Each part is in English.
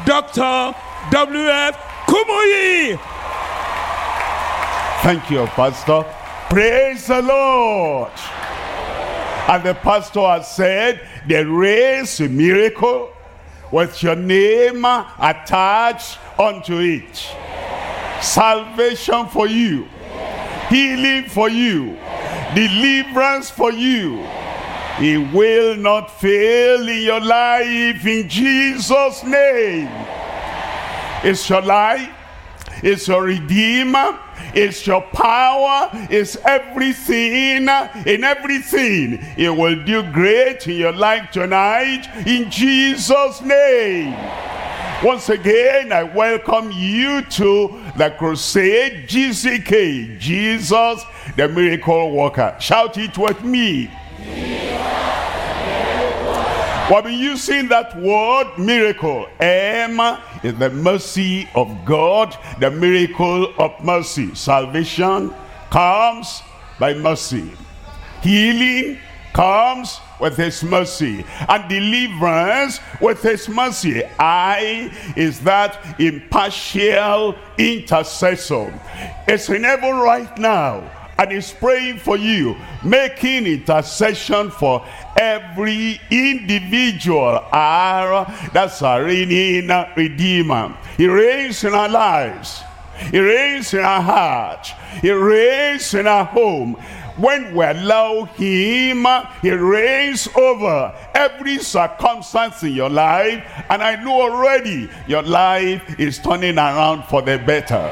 Dr. W.F. Kumuyi. Thank you, Pastor. Praise the Lord. And the pastor has said, there is a miracle with your name attached unto it. Salvation for you, healing for you, deliverance for you. He will not fail in your life in Jesus' name. It's your life, it's your Redeemer, it's your power, it's everything, in everything. It will do great in your life tonight in Jesus' name. Once again, I welcome you to the crusade GCK, Jesus the Miracle Worker. Shout it with me. We'll be using that word miracle. M is the mercy of God, the miracle of mercy. Salvation comes by mercy. Healing comes with his mercy, and deliverance with his mercy. I is that impartial intercessor. It's in heaven right now, and is praying for you, making intercession for every individual. That's our reigning Redeemer. He reigns in our lives. He reigns in our heart. He reigns in our home. When we allow him, he reigns over every circumstance in your life. And I know already your life is turning around for the better.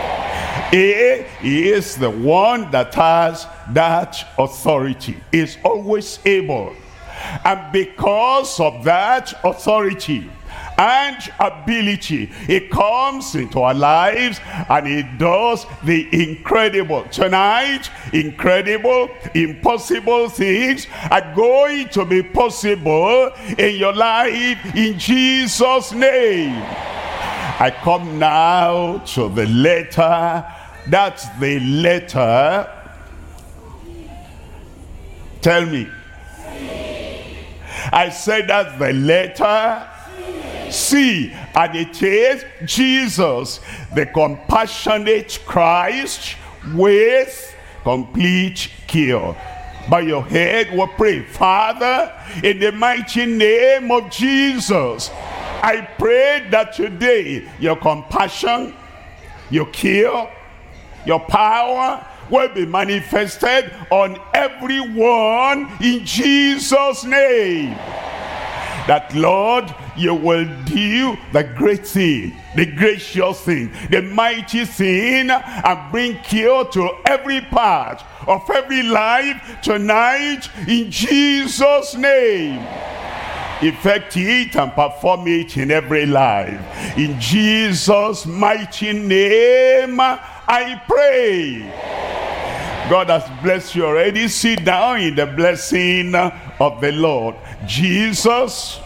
He is the one that has that authority. Is always able. And because of that authority and ability, he comes into our lives and he does the incredible. Tonight, incredible, impossible things are going to be possible in your life in Jesus' name. I come now to the letter. That's the letter. Tell me. I said that's the letter C, and it is Jesus, the compassionate Christ with complete cure. By your head we pray. Father, in the mighty name of Jesus, I pray that today your compassion, your cure, your power will be manifested on everyone in Jesus' name. That, Lord, you will do the great thing, the gracious thing, the mighty thing, and bring cure to every part of every life tonight in Jesus' name. Effect it and perform it in every life. In Jesus' mighty name, I pray. God has blessed you already. Sit down in the blessing of the Lord. Jesus,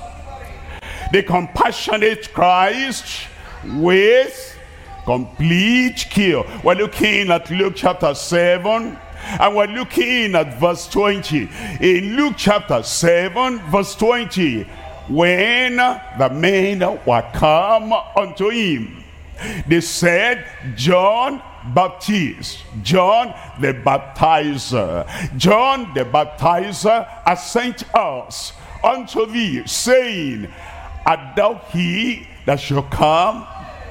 the compassionate Christ with complete cure. We're looking at Luke chapter 7, and we're looking at verse 20. In Luke chapter 7, verse 20, when the men were come unto him, they said, John Baptist, John the Baptizer, John the Baptizer has sent us unto thee, saying, art thou he that shall come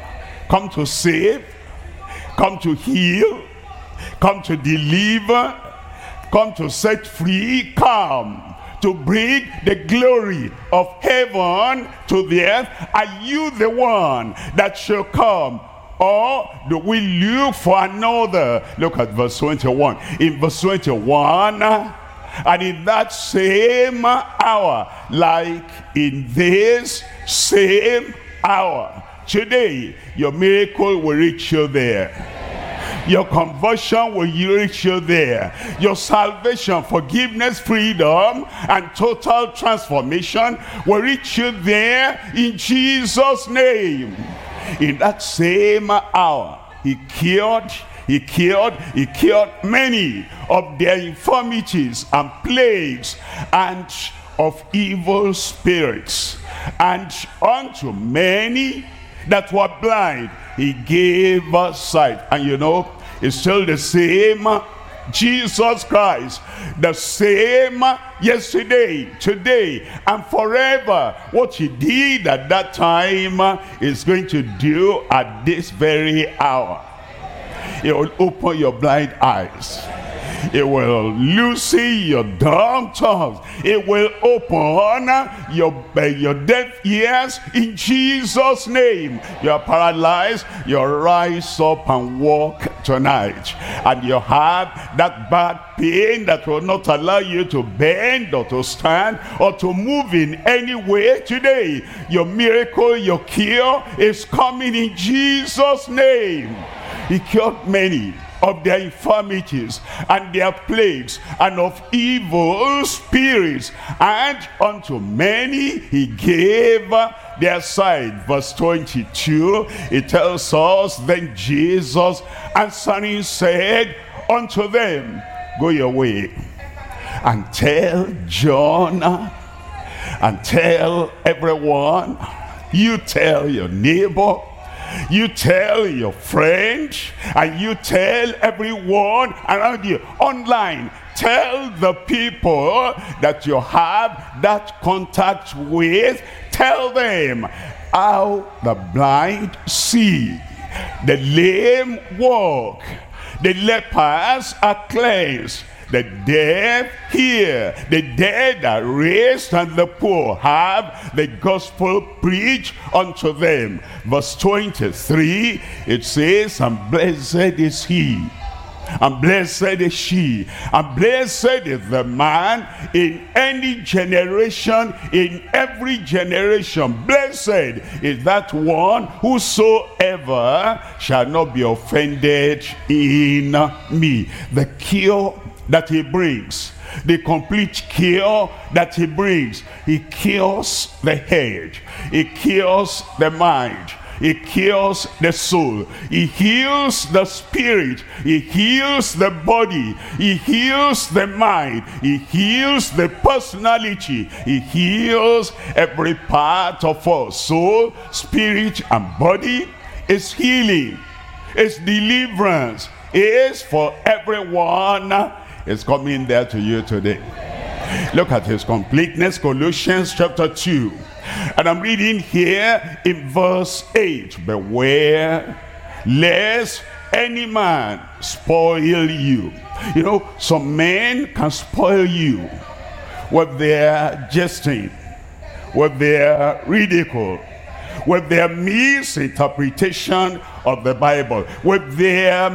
to save, come to heal, come to deliver, come to set free, come to bring the glory of heaven to the earth? Are you the one that shall come, or do we look for another? Look at verse 21. In verse 21, and in that same hour, like in this same hour, today your miracle will reach you there. Your conversion will reach you there. Your salvation, forgiveness, freedom, and total transformation will reach you there in Jesus' name. In that same hour, he cured many of their infirmities and plagues and of evil spirits. And unto many that were blind, he gave us sight. And you know, it's still the same Jesus Christ, the same yesterday, today, and forever. What he did at that time is going to do at this very hour. It will open your blind eyes. It will loosen your dumb tongues. It will open your deaf ears in Jesus' name. You are paralyzed, you rise up and walk tonight. And you have that back pain that will not allow you to bend or to stand or to move in any way today. Your miracle, your cure is coming in Jesus' name. He cured many of their infirmities and their plagues and of evil spirits, and unto many he gave their sight. Verse 22, it tells us, then Jesus answering said unto them, go your way and tell John and tell everyone, you tell your neighbor, you tell your friend, and you tell everyone around you online. Tell the people that you have that contact with. Tell them how the blind see, the lame walk, the lepers are cleansed, the deaf hear, the dead are raised, and the poor have the gospel preached unto them. Verse 23, it says, and blessed is he, and blessed is she, and blessed is the man in any generation, in every generation. Blessed is that one whosoever shall not be offended in me. The cure that he brings, the complete cure that he brings, he cures the head, he cures the mind, he cures the soul, he heals the spirit, he heals the body, he heals the mind, he heals the personality, he heals every part of us. Soul, spirit, and body is healing, is deliverance, is for everyone. It's coming there to you today. Look at his completeness, Colossians chapter 2. And I'm reading here in verse 8. Beware lest any man spoil you. You know, some men can spoil you with their jesting, with their ridicule, with their misinterpretation of the Bible, with their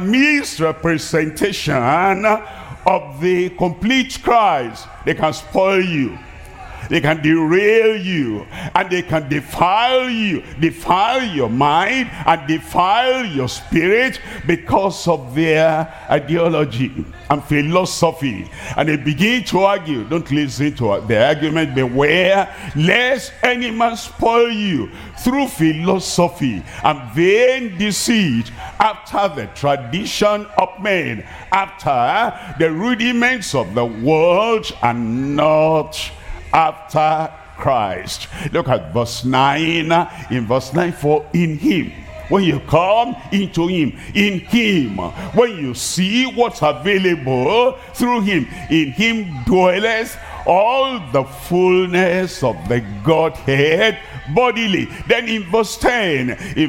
misrepresentation of the complete Christ. They can spoil you, they can derail you, and they can defile you, defile your mind and defile your spirit because of their ideology and philosophy. And they begin to argue. Don't listen to the argument. Beware lest any man spoil you through philosophy and vain deceit, after the tradition of men, after the rudiments of the world, and not after Christ. Look at verse 9. In verse 9, for in him, when you come into him, in him, when you see what's available through him, in him dwelleth all the fullness of the Godhead bodily. Then in verse 10,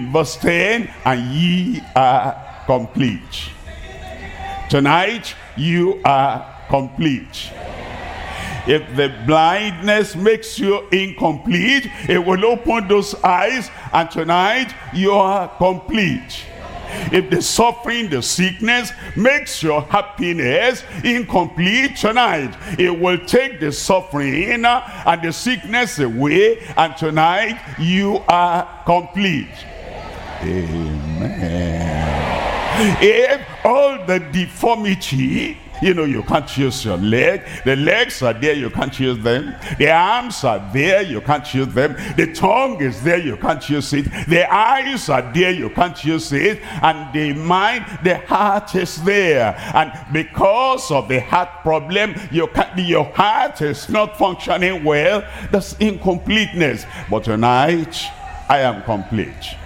and ye are complete. Tonight you are complete. If the blindness makes you incomplete, it will open those eyes, and tonight you are complete. If the suffering, the sickness makes your happiness incomplete, tonight it will take the suffering and the sickness away, and tonight you are complete. Amen. If all the deformity, you know, you can't use your leg. The legs are there, you can't use them. The arms are there, you can't use them. The tongue is there, you can't use it. The eyes are there, you can't use it. And the mind, the heart is there. And because of the heart problem, your heart is not functioning well. That's incompleteness. But tonight, I am complete.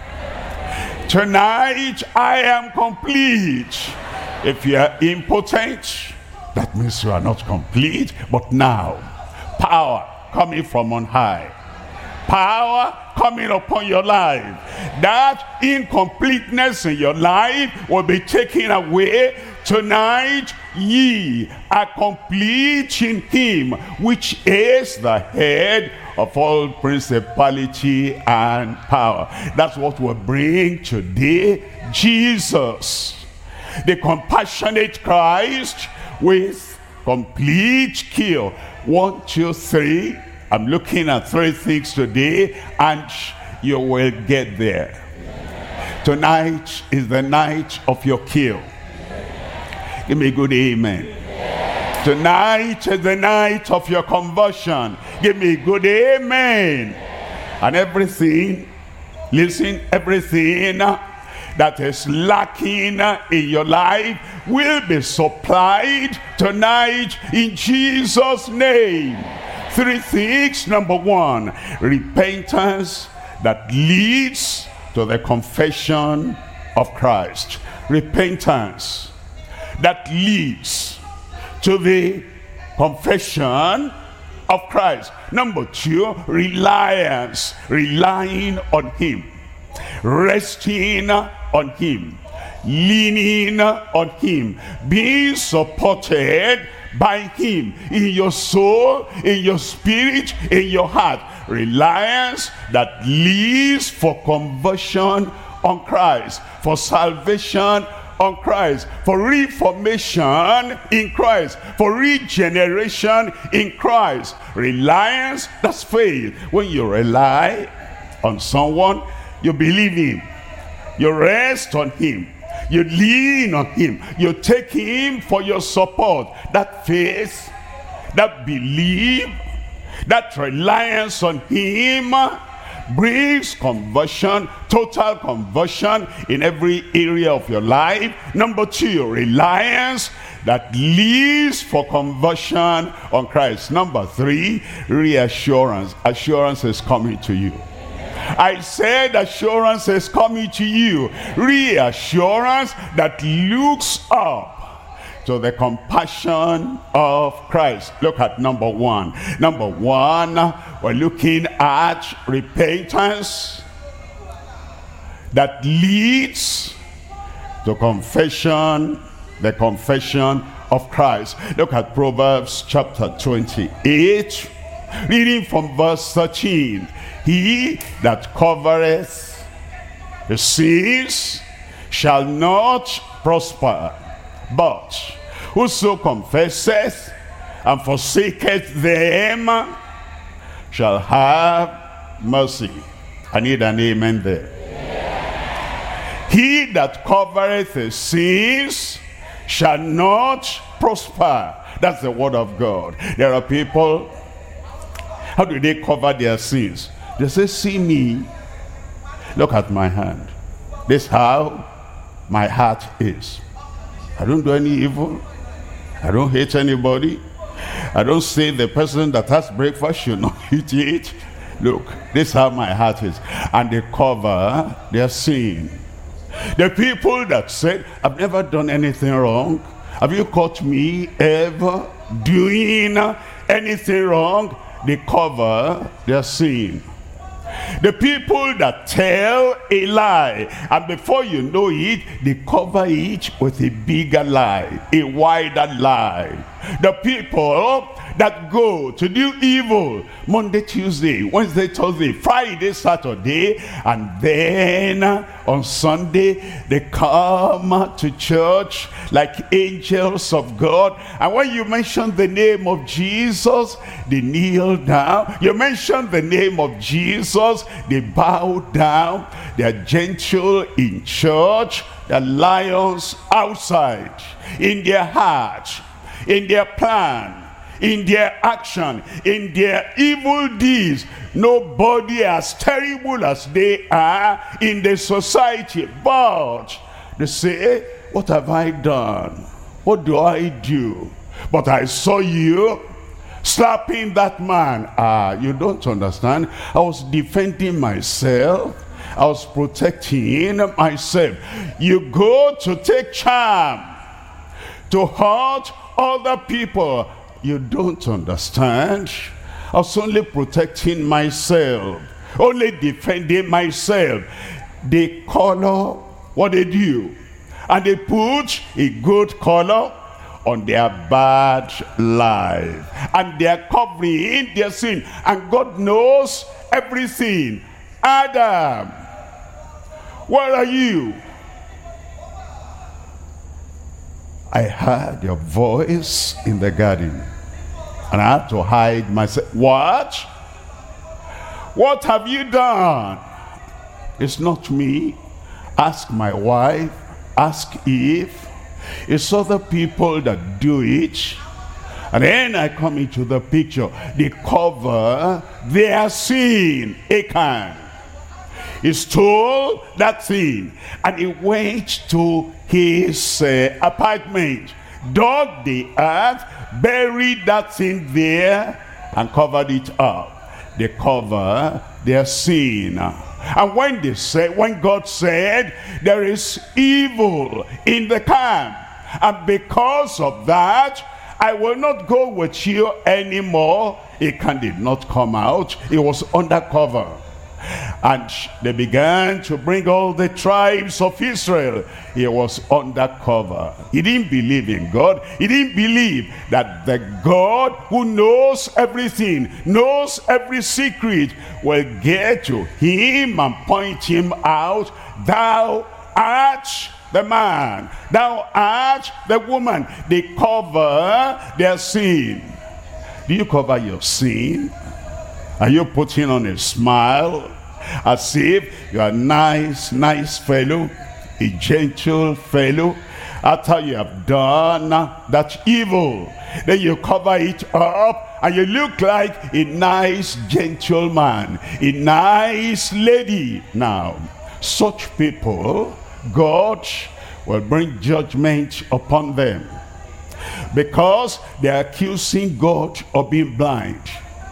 Tonight, I am complete. If you are impotent, that means you are not complete. But now, power coming from on high, power coming upon your life, that incompleteness in your life will be taken away. Tonight, ye are complete in him, which is the head of all principality and power. That's what we'll bring today. Jesus, the compassionate Christ with complete cure. 1, 2, 3. I'm looking at 3 things today, and you will get there. Tonight is the night of your cure. Give me a good amen. Tonight is the night of your conversion. Give me a good amen. And everything, listen, everything that is lacking in your life will be supplied tonight in Jesus' name. 3 things. Number 1, repentance that leads to the confession of Christ. Repentance that leads to the confession of Christ. Number 2, reliance, relying on him, resting on him, leaning on him, being supported by him in your soul, in your spirit, in your heart. Reliance that leads for conversion on Christ, for salvation on Christ, for reformation in Christ, for regeneration in Christ. Reliance, that's faith. When you rely on someone, you believe him, you rest on him, you lean on him, you take him for your support. That faith, that belief, that reliance on him brings conversion, total conversion in every area of your life. Number 2, reliance that leads for conversion on Christ. Number 3, reassurance. Assurance is coming to you. I said assurance is coming to you. Reassurance that looks up to the compassion of Christ. Look at number 1. Number 1, we're looking at repentance that leads to confession, the confession of Christ. Look at Proverbs chapter 28, reading from verse 13. He that covereth his sins shall not prosper, but whoso confesseth and forsaketh them shall have mercy. I need an amen there. Yeah. He that covereth his sins shall not prosper. That's the word of God. There are people, how do they cover their sins? They say, see me, look at my hand. This is how my heart is. I don't do any evil. I don't hate anybody. I don't say the person that has breakfast should not eat it. Look, this is how my heart is. And they cover their sin. The people that said, I've never done anything wrong. Have you caught me ever doing anything wrong? They cover their sin. The people that tell a lie, and before you know it, they cover it with a bigger lie, a wider lie. The people that go to do evil Monday, Tuesday, Wednesday, Thursday, Friday, Saturday, and then on Sunday they come to church like angels of God. And when you mention the name of Jesus, they kneel down. You mention the name of Jesus, they bow down. They are gentle in church, they are lions outside. In their heart, in their plan, in their action, in their evil deeds, nobody as terrible as they are in the society. But they say, what have I done? What do I do? But I saw you slapping that man. You don't understand. I was defending myself. I was protecting myself. You go to take charm to hurt other people. You don't understand. I was only protecting myself, only defending myself. They color what they do, and they put a good color on their bad life, and they are covering their sin, and God knows everything. Adam, where are you? I heard your voice in the garden, and I had to hide myself. What? What have you done? It's not me. Ask my wife. Ask Eve. It's other people that do it. And then I come into the picture. They cover their sin. Achan. He stole that thing, and he went to his apartment, dug the earth, buried that thing there, and covered it up. They cover their sin. And when God said there is evil in the camp, and because of that I will not go with you anymore, Achan did not come out. He was undercover. And they began to bring all the tribes of Israel. He was undercover. He didn't believe in God. He didn't believe that the God who knows everything, knows every secret, will get to him and point him out. Thou art the man, thou art the woman. They cover their sin. Do you cover your sin? Are you putting on a smile as if you are a nice fellow, a gentle fellow? After you have done that evil, then you cover it up and you look like a nice gentleman, a nice lady. Now, such people, God will bring judgment upon them because they are accusing God of being blind.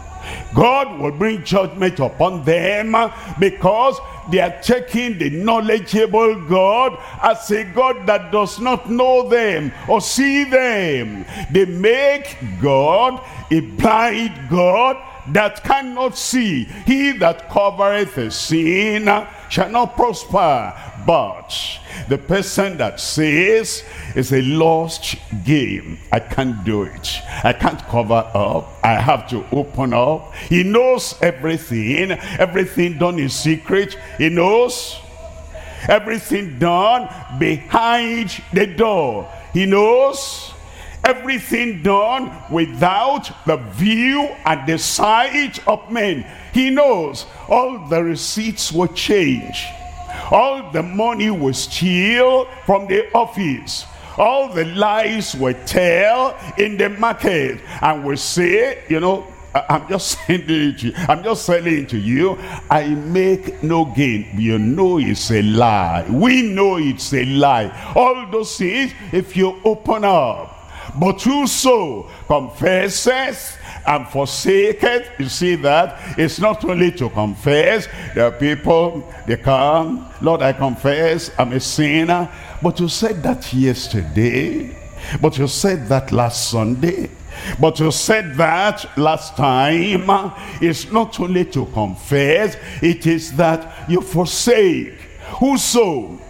God will bring judgment upon them because they are taking the knowledgeable God as a God that does not know them or see them. They make God a blind God that cannot see. He that covereth the sin shall not prosper. But the person that says it's a lost game, I can't do it, I can't cover up, I have to open up. He knows everything, everything done in secret. He knows everything done behind the door. He knows everything done without the view and the sight of men. He knows all the receipts will change, all the money will steal from the office, all the lies will tell in the market, and will say, you know, I'm just selling it to you. I'm just selling it to you. I make no gain. You know it's a lie. We know it's a lie. All those things, if you open up. But whoso confesses and forsaketh, you see that it's not only to confess. There are people, they come, Lord, I confess I'm a sinner. But you said that yesterday. But you said that last Sunday. But you said that last time. It's not only to confess, it is that you forsake. Whoso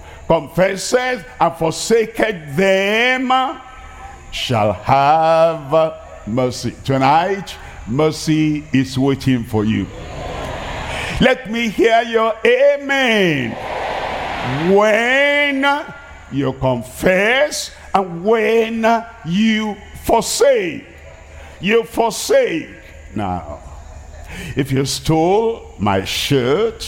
confesses and forsaketh them shall have mercy. Tonight, mercy is waiting for you. Let me hear your amen. When you confess and when you forsake. You forsake. Now, if you stole my shirt,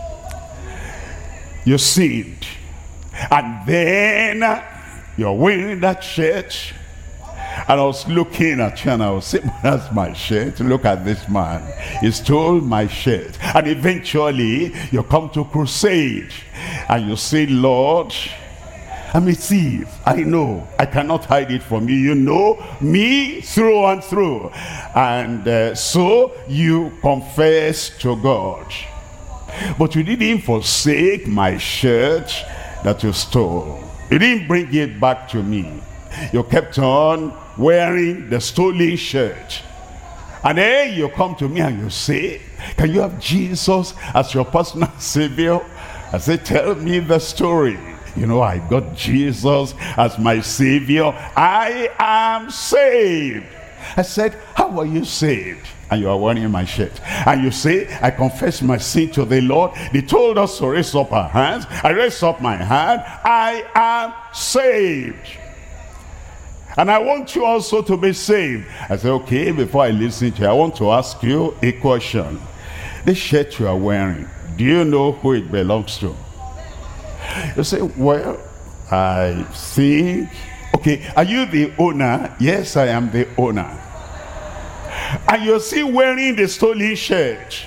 you sinned. And then you're wearing that shirt. And I was looking at you and I was saying, that's my shirt. Look at this man. He stole my shirt. And eventually you come to crusade. And you say, Lord, I'm a thief. I know. I cannot hide it from you. You know me through and through. And so you confess to God. But you didn't forsake my shirt that you stole. You didn't bring it back to me. You kept on wearing the stolen shirt. And then you come to me and you say, can you have Jesus as your personal savior? I say, tell me the story. You know, I got Jesus as my savior. I am saved. I said, how are you saved? And you are wearing my shirt. And you say, I confess my sin to the Lord. They told us to raise up our hands. I raise up my hand. I am saved. And I want you also to be saved. I say, okay, before I listen to you, I want to ask you a question. This shirt you are wearing, do you know who it belongs to? You say, well, I think, okay, are you the owner? Yes, I am the owner. And you're still wearing the stolen shirt.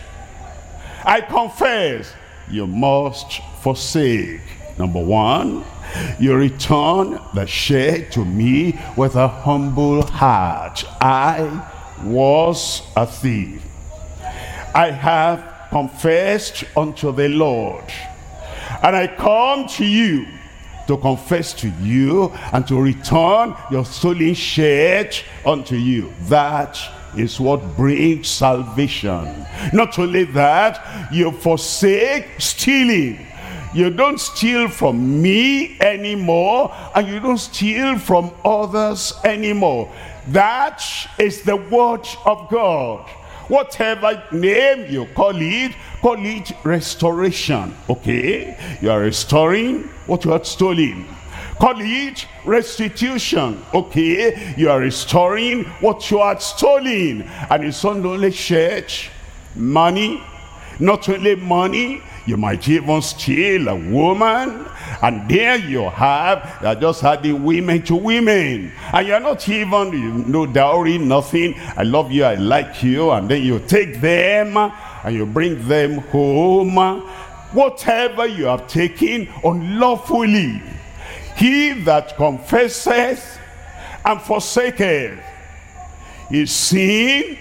I confess, you must forsake. Number one, you return the shirt to me with a humble heart. I was a thief. I have confessed unto the Lord. And I come to you to confess to you and to return your stolen shirt unto you. That is what brings salvation. Not only that, you forsake stealing. You don't steal from me anymore, and you don't steal from others anymore. That is the word of God. Whatever name you call it restoration. Okay? You are restoring what you had stolen. Call it restitution. Okay? You are restoring what you had stolen. And it's not only church, money, not only money, you might even steal a woman, and there you are just adding women to women, and you're not even, no dowry, nothing. I love you, I like you, and then you take them and you bring them home. Whatever you have taken unlawfully, he that confesseth and forsaketh his sin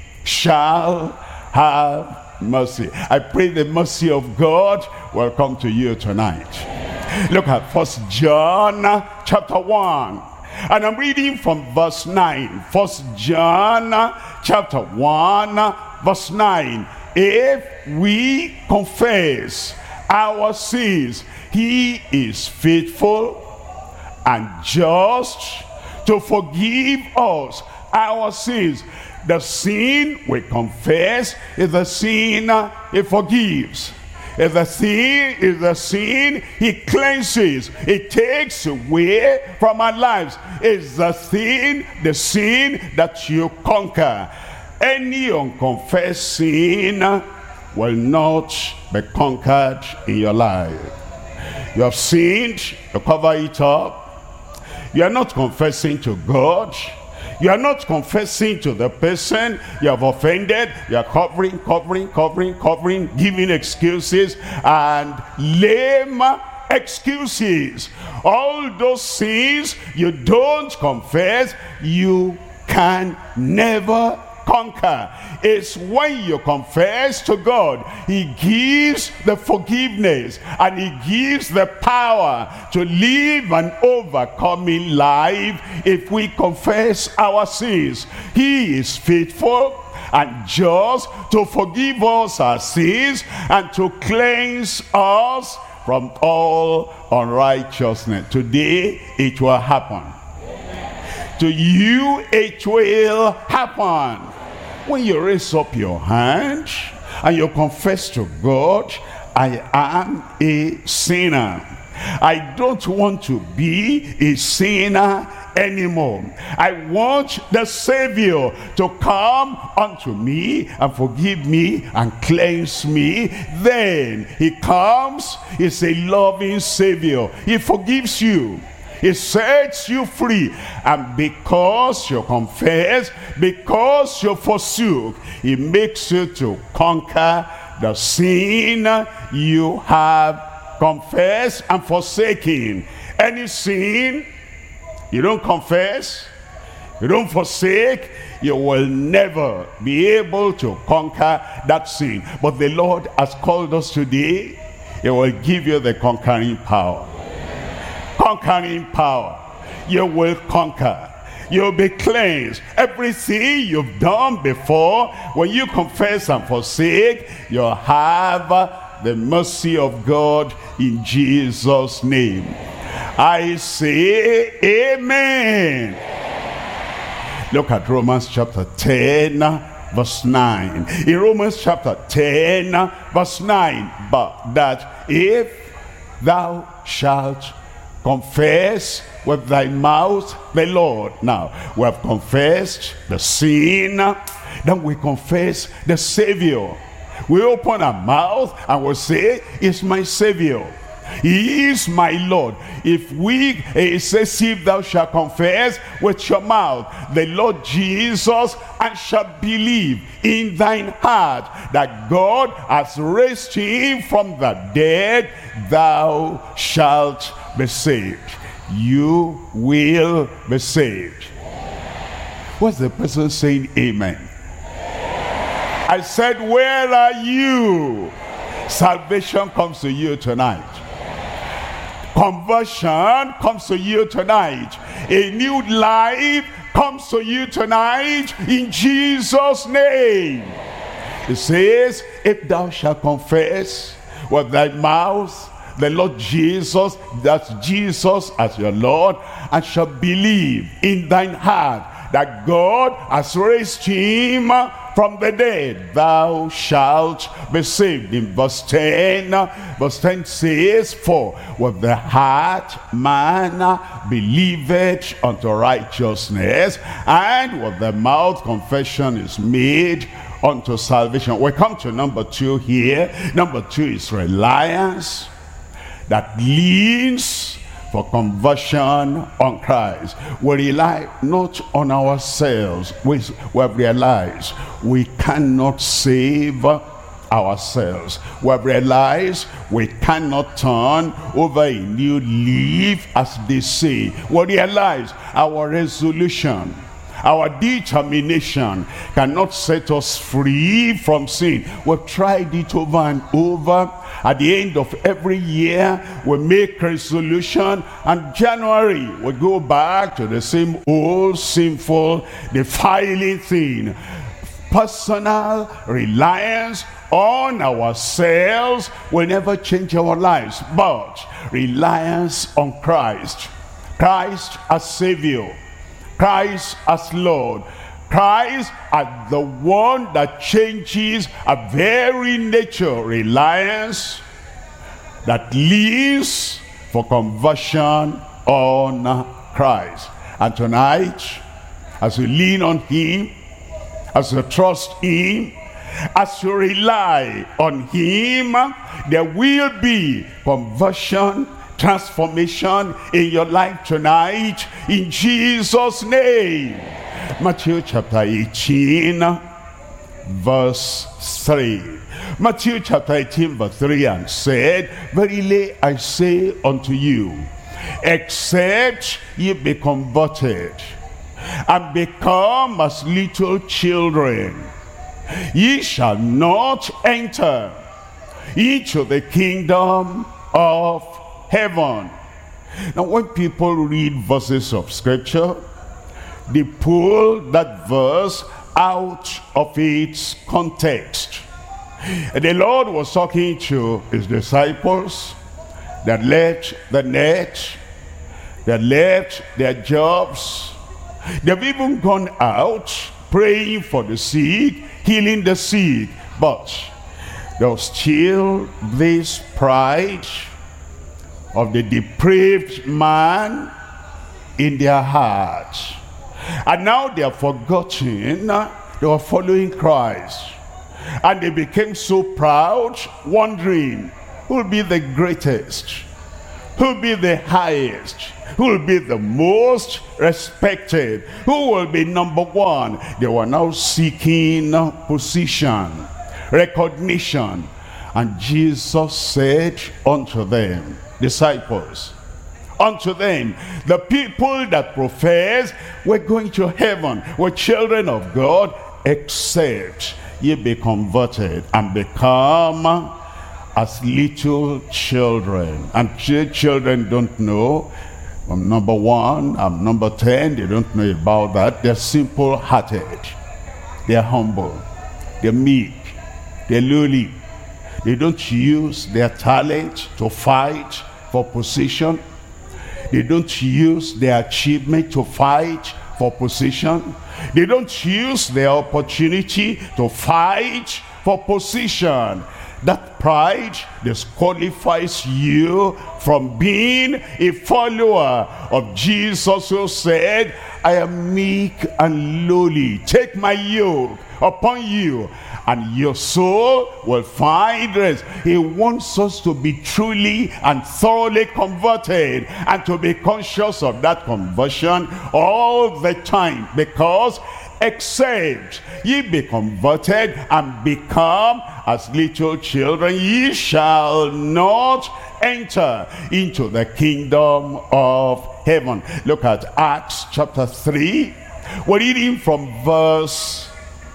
shall have mercy. I pray the mercy of God will come to you tonight. Look at 1 John chapter 1. And I'm reading from verse 9. 1 John chapter 1 verse 9. If we confess our sins, he is faithful and just to forgive us our sins. The sin we confess is the sin he forgives. If the sin is the sin he cleanses, it takes away from our lives. It's the sin that you conquer. Any unconfessed sin will not be conquered in your life. You have sinned, you cover it up. You are not confessing to God. You are not confessing to the person you have offended. You are covering, giving excuses and lame excuses. All those sins you don't confess, you can never conquer. It's when you confess to God, he gives the forgiveness and he gives the power to live an overcoming life. If we confess our sins, he is faithful and just to forgive us our sins and to cleanse us from all unrighteousness. Today it will happen. to you it will happen. When you raise up your hand and you confess to God, I am a sinner. I don't want to be a sinner anymore. I want the Savior to come unto me and forgive me and cleanse me. Then he comes. He's a loving Savior. He forgives you. He sets you free. And because you confess, because you forsook, he makes you to conquer the sin you have confessed and forsaken. Any sin you don't confess, you don't forsake, you will never be able to conquer that sin. But the Lord has called us today. He will give you the conquering power. Conquering power. You will conquer. You'll be cleansed. Everything you've done before, when you confess and forsake, you'll have the mercy of God in Jesus' name. I say amen. Look at Romans chapter 10 verse 9. In Romans chapter 10 verse 9, but that if thou shalt confess with thy mouth the Lord. Now, we have confessed the sin, then we confess the Savior. We open our mouth and we say, "It's my Savior. He is my Lord." If it says, "If thou shalt confess with your mouth the Lord Jesus, and shalt believe in thine heart that God has raised him from the dead, thou shalt be saved." You will be saved. What's the person saying amen? I said, where are you? Salvation comes to you tonight. Conversion comes to you tonight. A new life comes to you tonight in Jesus' name. It says, if thou shalt confess with thy mouth the Lord Jesus, that's Jesus as your Lord, and shall believe in thine heart that God has raised him from the dead, thou shalt be saved. In verse 10 says, for with the heart man believeth unto righteousness, and with the mouth confession is made unto salvation. We come to number 2 here. Number 2 is reliance that leans for conversion on Christ. We rely not on ourselves. We have realized we cannot save ourselves. We have realized we cannot turn over a new leaf, as they say. We realize our resolution, our determination cannot set us free from sin. We've tried it over and over. At the end of every year, we make resolution, and January we go back to the same old sinful, defiling thing. Personal reliance on ourselves will never change our lives, but reliance on Christ. Christ as Savior, Christ as Lord, Christ as the one that changes our very nature. Reliance that leads for conversion on Christ. And tonight, as you lean on him, as you trust him, as you rely on him, there will be conversion, transformation in your life tonight, in Jesus' name. Matthew chapter 18 verse 3. Matthew chapter 18 verse 3, and said, verily I say unto you, except ye be converted and become as little children, ye shall not enter into the kingdom of heaven. Now when people read verses of scripture, they pull that verse out of its context. And the Lord was talking to his disciples that left the net, that left their jobs, They've even gone out praying for the sick, healing the sick. But there was still this pride of the depraved man in their hearts. And now they have forgotten they were following Christ. And they became so proud, wondering who will be the greatest, who will be the highest, who will be the most respected, who will be number one. They were now seeking position, recognition. And Jesus said unto them, disciples, unto them, the people that profess we're going to heaven, we're children of God, except ye be converted and become as little children. And children don't know, I'm number 1, I'm number 10, they don't know about that. They're simple-hearted, they're humble, they're meek, they're lowly. They don't use their talent to fight for position. They don't use their achievement to fight for position. They don't use their opportunity to fight for position. That pride disqualifies you from being a follower of Jesus, who said, I am meek and lowly. Take my yoke upon you, and your soul will find rest. He wants us to be truly and thoroughly converted, and to be conscious of that conversion all the time, because except ye be converted and become as little children, ye shall not enter into the kingdom of heaven. Look at Acts chapter 3. We're reading from verse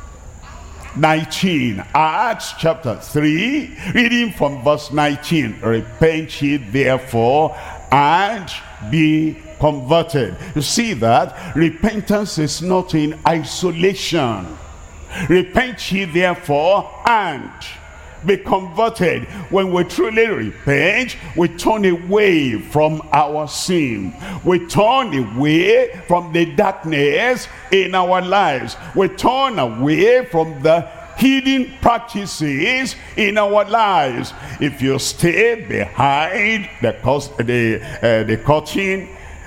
19. Acts chapter 3, reading from verse 19. Repent ye therefore and be converted. You see that repentance is not in isolation. Repent ye therefore and be converted. When we truly repent, we turn away from our sin. We turn away from the darkness in our lives. We turn away from the hidden practices in our lives. If you stay behind the curtain,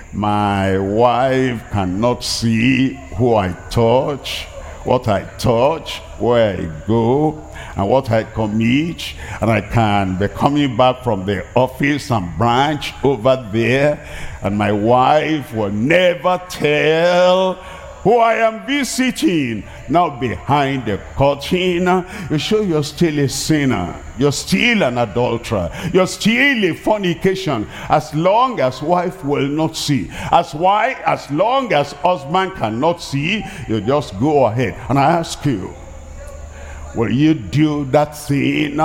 my wife cannot see who I touch, what I touch, where I go, and what I commit. And I can be coming back from the office and branch over there, and my wife will never tell who I am visiting. Now behind the curtain, you show you're still a sinner, you're still an adulterer, you're still a fornication, as long as wife will not see. As long as husband cannot see, you just go ahead. And I ask you, will you do that thing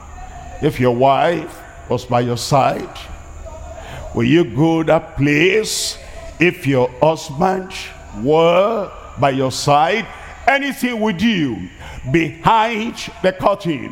if your wife was by your side? Will you go that place if your husband were by your side? Anything we do behind the curtain,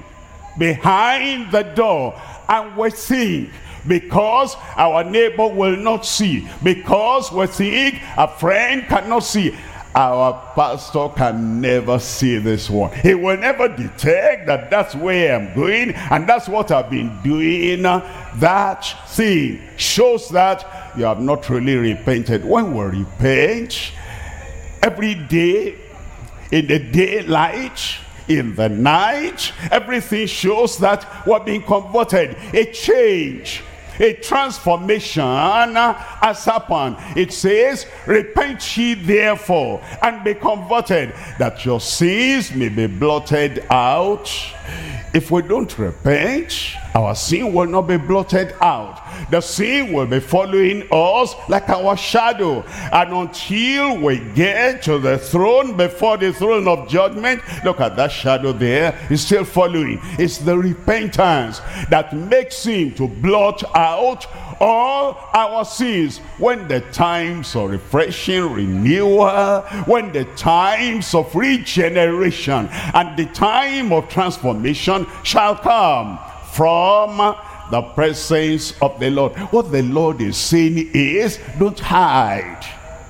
behind the door, and we think because our neighbor will not see, because we think a friend cannot see, our pastor can never see this one. He will never detect that that's where I'm going and that's what I've been doing. That thing shows that you have not really repented. When we repent, every day, in the daylight, in the night, everything shows that we're being converted. A change, a transformation has happened. It says, repent ye therefore and be converted, that your sins may be blotted out. If we don't repent, our sin will not be blotted out. The sin will be following us like our shadow. And until we get to the throne, before the throne of judgment, look at that shadow there, it's still following. It's the repentance that makes him to blot out all our sins. When the times of refreshing renewal, when the times of regeneration and the time of transformation shall come from the presence of the Lord. What the Lord is saying is, don't hide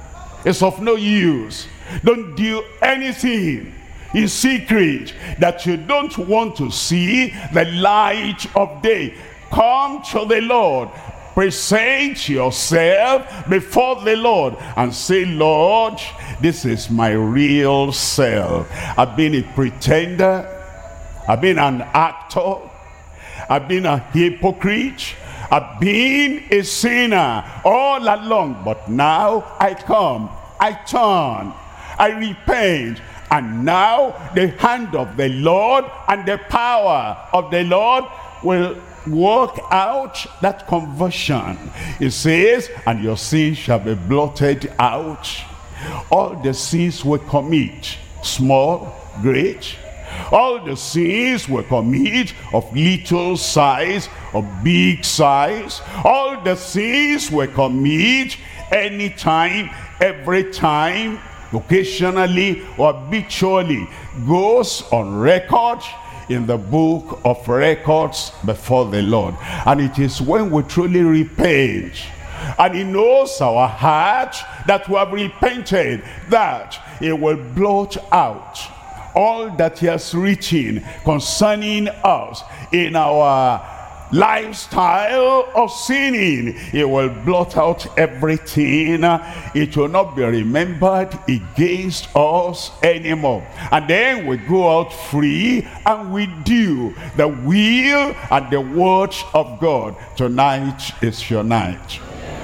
It's of no use. Don't do anything in secret that you don't want to see the light of day. Come to the Lord. Present yourself before the Lord and say, Lord, this is my real self. I've been a pretender. I've been an actor. I've been a hypocrite. I've been a sinner all along. But now I come. I turn. I repent. And now the hand of the Lord and the power of the Lord will work out that conversion. It says, and your sins shall be blotted out. All the sins we commit, small, great, all the sins we commit of little size, of big size, all the sins we commit anytime, every time, occasionally or habitually, goes on record in the book of records before the Lord. And it is when we truly repent, and he knows our heart that we have repented, that he will blot out all that he has written concerning us in our lifestyle of sinning. He will blot out everything. It will not be remembered against us anymore. And then we go out free and we do the will and the word of God. Tonight is your night.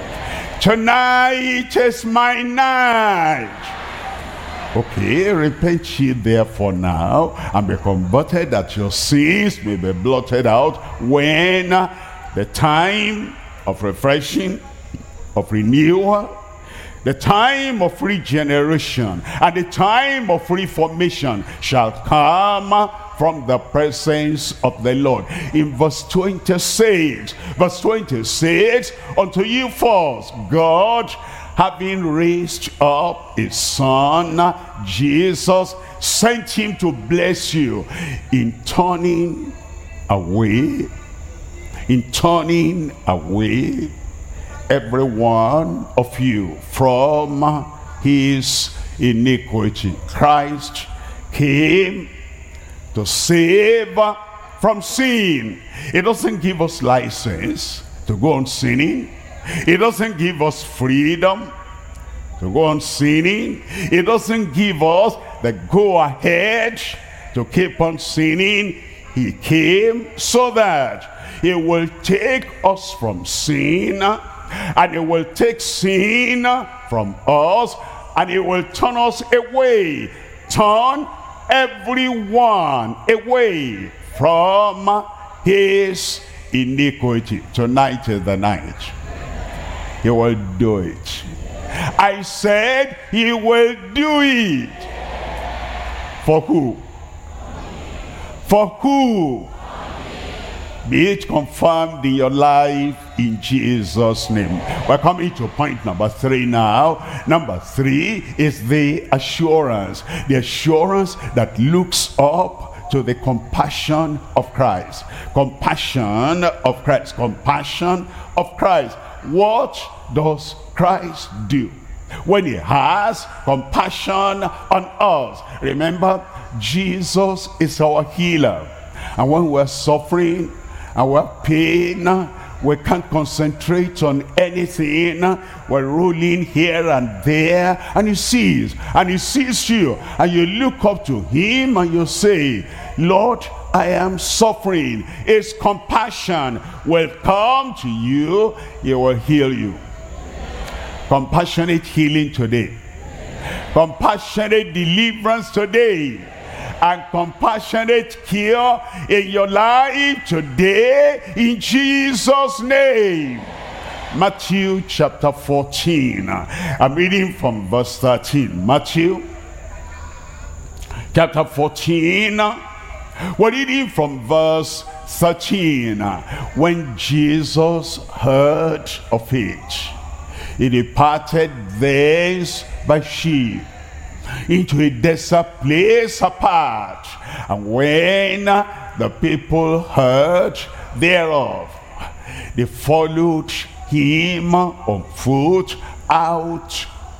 Tonight is my night. Okay, repent ye therefore now, and be converted, that your sins may be blotted out, when the time of refreshing, of renewal, the time of regeneration, and the time of reformation shall come from the presence of the Lord. In verse 26, unto you first, God, having raised up his son, Jesus, sent him to bless you in turning away every one of you from his iniquity. Christ came to save from sin. He doesn't give us license to go on sinning. He doesn't give us freedom to go on sinning. He doesn't give us the go-ahead to keep on sinning. He came so that he will take us from sin, and he will take sin from us, and he will turn us away, turn everyone away from his iniquity. Tonight is the night. He will do it. I said he will do it. For who? For who? Be it confirmed in your life in Jesus' name. We're coming to point number 3 now. Number 3 is the assurance. The assurance that looks up to the compassion of Christ. Compassion of Christ. Compassion of Christ. What does Christ do when he has compassion on us? Remember, Jesus is our healer. And when we're suffering and we're pain, we can't concentrate on anything. We're rolling here and there, and he sees you, and you look up to him and you say, Lord, I am suffering. His compassion will come to you. He will heal you. Compassionate healing today. Compassionate deliverance today. And compassionate cure in your life today, in Jesus' name. Matthew chapter 14. I'm reading from verse 13. Matthew chapter 14. We're reading from verse 13. When Jesus heard of it, he departed thence by ship into a desert place apart. And when the people heard thereof, they followed him on foot out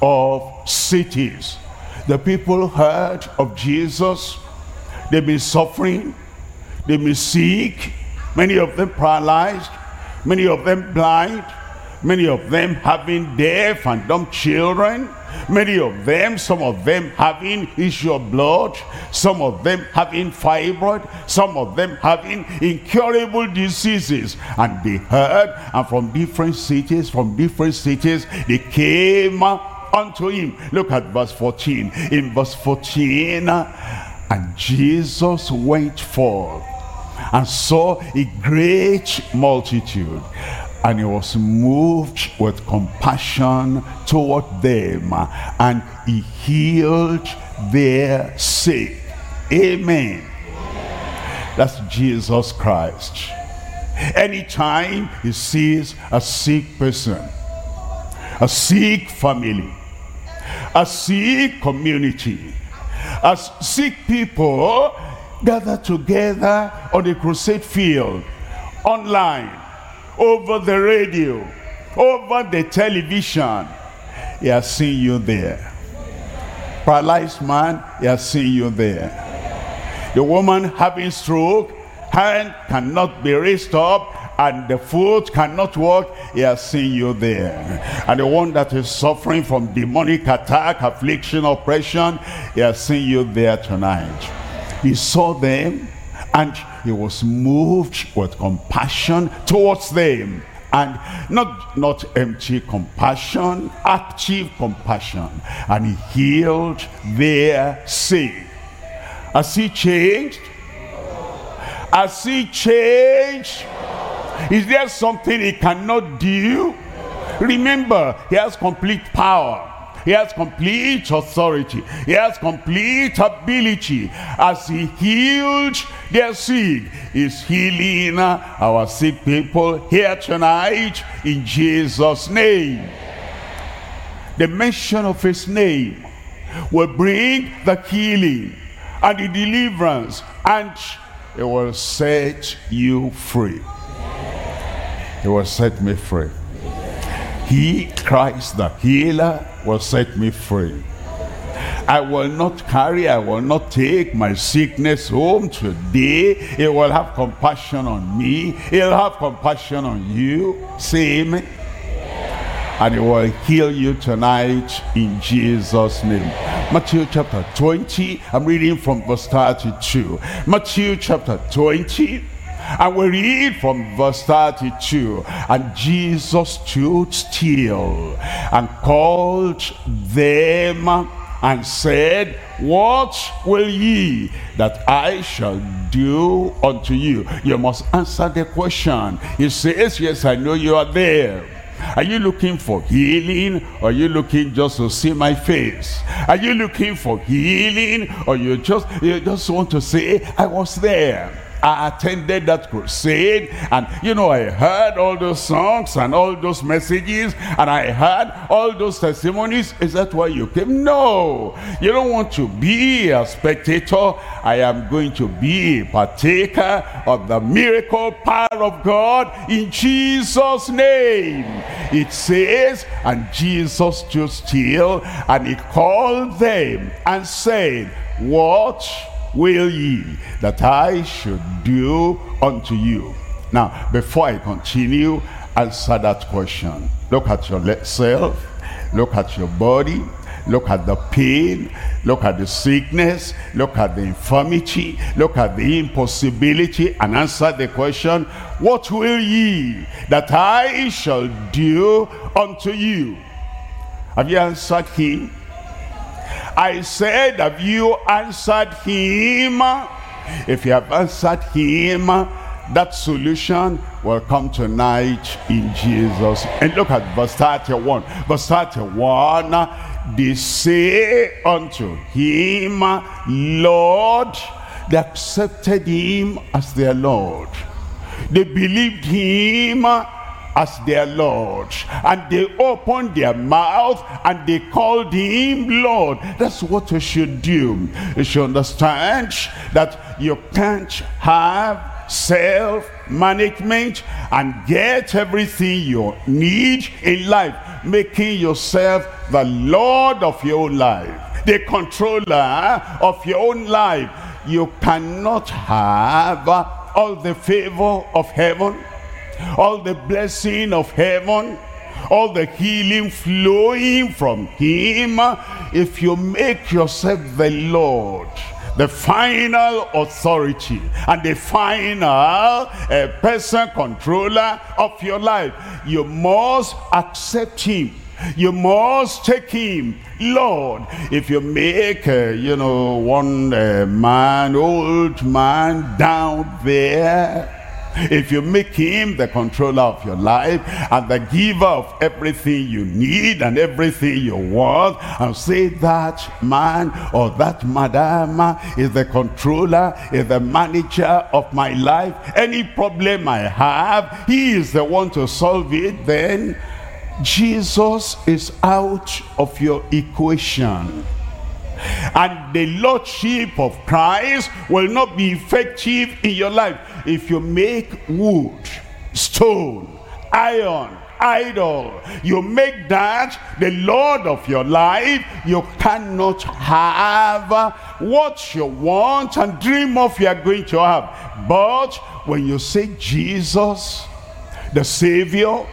of cities. The people heard of Jesus. They've been suffering. They've been sick. Many of them paralyzed. Many of them blind. Many of them having deaf and dumb children. Many of them, some of them having issue of blood. Some of them having fibroid. Some of them having incurable diseases. And they heard, and from different cities, they came unto him. Look at verse 14. In verse 14, and Jesus went forth and saw a great multitude, and he was moved with compassion toward them, and he healed their sick. Amen. That's Jesus Christ. Anytime he sees a sick person, a sick family, a sick community, as sick people gather together on the crusade field, online, over the radio, over the television, he has seen you there. Paralyzed man, he has seen you there. The woman having stroke, hand cannot be raised up, and the foot cannot walk, he has seen you there. And the one that is suffering from demonic attack, affliction, oppression, he has seen you there tonight. He saw them, and he was moved with compassion towards them. And not empty compassion, active compassion. And he healed their sick. Has he changed? Has he changed? Is there something he cannot do? Remember, he has complete power. He has complete authority. He has complete ability. As he healed their sick, he's healing our sick people here tonight in Jesus' name. The mention of his name will bring the healing and the deliverance, and it will set you free. He will set me free. He, Christ the healer, will set me free. I will not take my sickness home today. He will have compassion on me. He'll have compassion on you. Say amen. And he will heal you tonight in Jesus' name. Matthew chapter 20, I'm reading from verse 32. Matthew chapter 20, and we read from verse 32. And Jesus stood still and called them and said, what will ye that I shall do unto you? You must answer the question. He says, yes, I know you are there. Are you looking for healing, or are you looking just to see my face? Are you looking for healing, or you just want to say, I was there, I attended that crusade, and I heard all those songs and all those messages, and I heard all those testimonies. Is that why you came? No, you don't want to be a spectator. I am going to be a partaker of the miracle power of God in Jesus' name. It says, and Jesus stood still, and he called them and said, what will ye that I should do unto you? Now, before I continue, answer that question. Look at yourself. Look at your body. Look at the pain. Look at the sickness. Look at the infirmity. Look at the impossibility, and answer the question, what will ye that I shall do unto you? Have you answered him? I said, have you answered him? If you have answered him, that solution will come tonight in Jesus. And look at verse 31. Verse 31, they say unto him, Lord. They accepted him as their Lord. They believed him as their Lord, and they opened their mouth and they called him Lord. That's what you should do. You should understand that you can't have self-management, and get everything you need in life, making yourself the Lord of your own life, the controller of your own life. You cannot have all the favor of heaven, all the blessing of heaven, all the healing flowing from him, if you make yourself the Lord, the final authority and the final person controller of your life. You must accept him. You must take him, Lord. If you make one man, old man down there, if you make him the controller of your life and the giver of everything you need and everything you want, and say that man or that madam is the controller, is the manager of my life, any problem I have, he is the one to solve it, then Jesus is out of your equation. And the lordship of Christ will not be effective in your life if you make wood, stone, iron, idol. You make that the Lord of your life. You cannot have what you want and dream of you are going to have. But when you say Jesus, the Savior,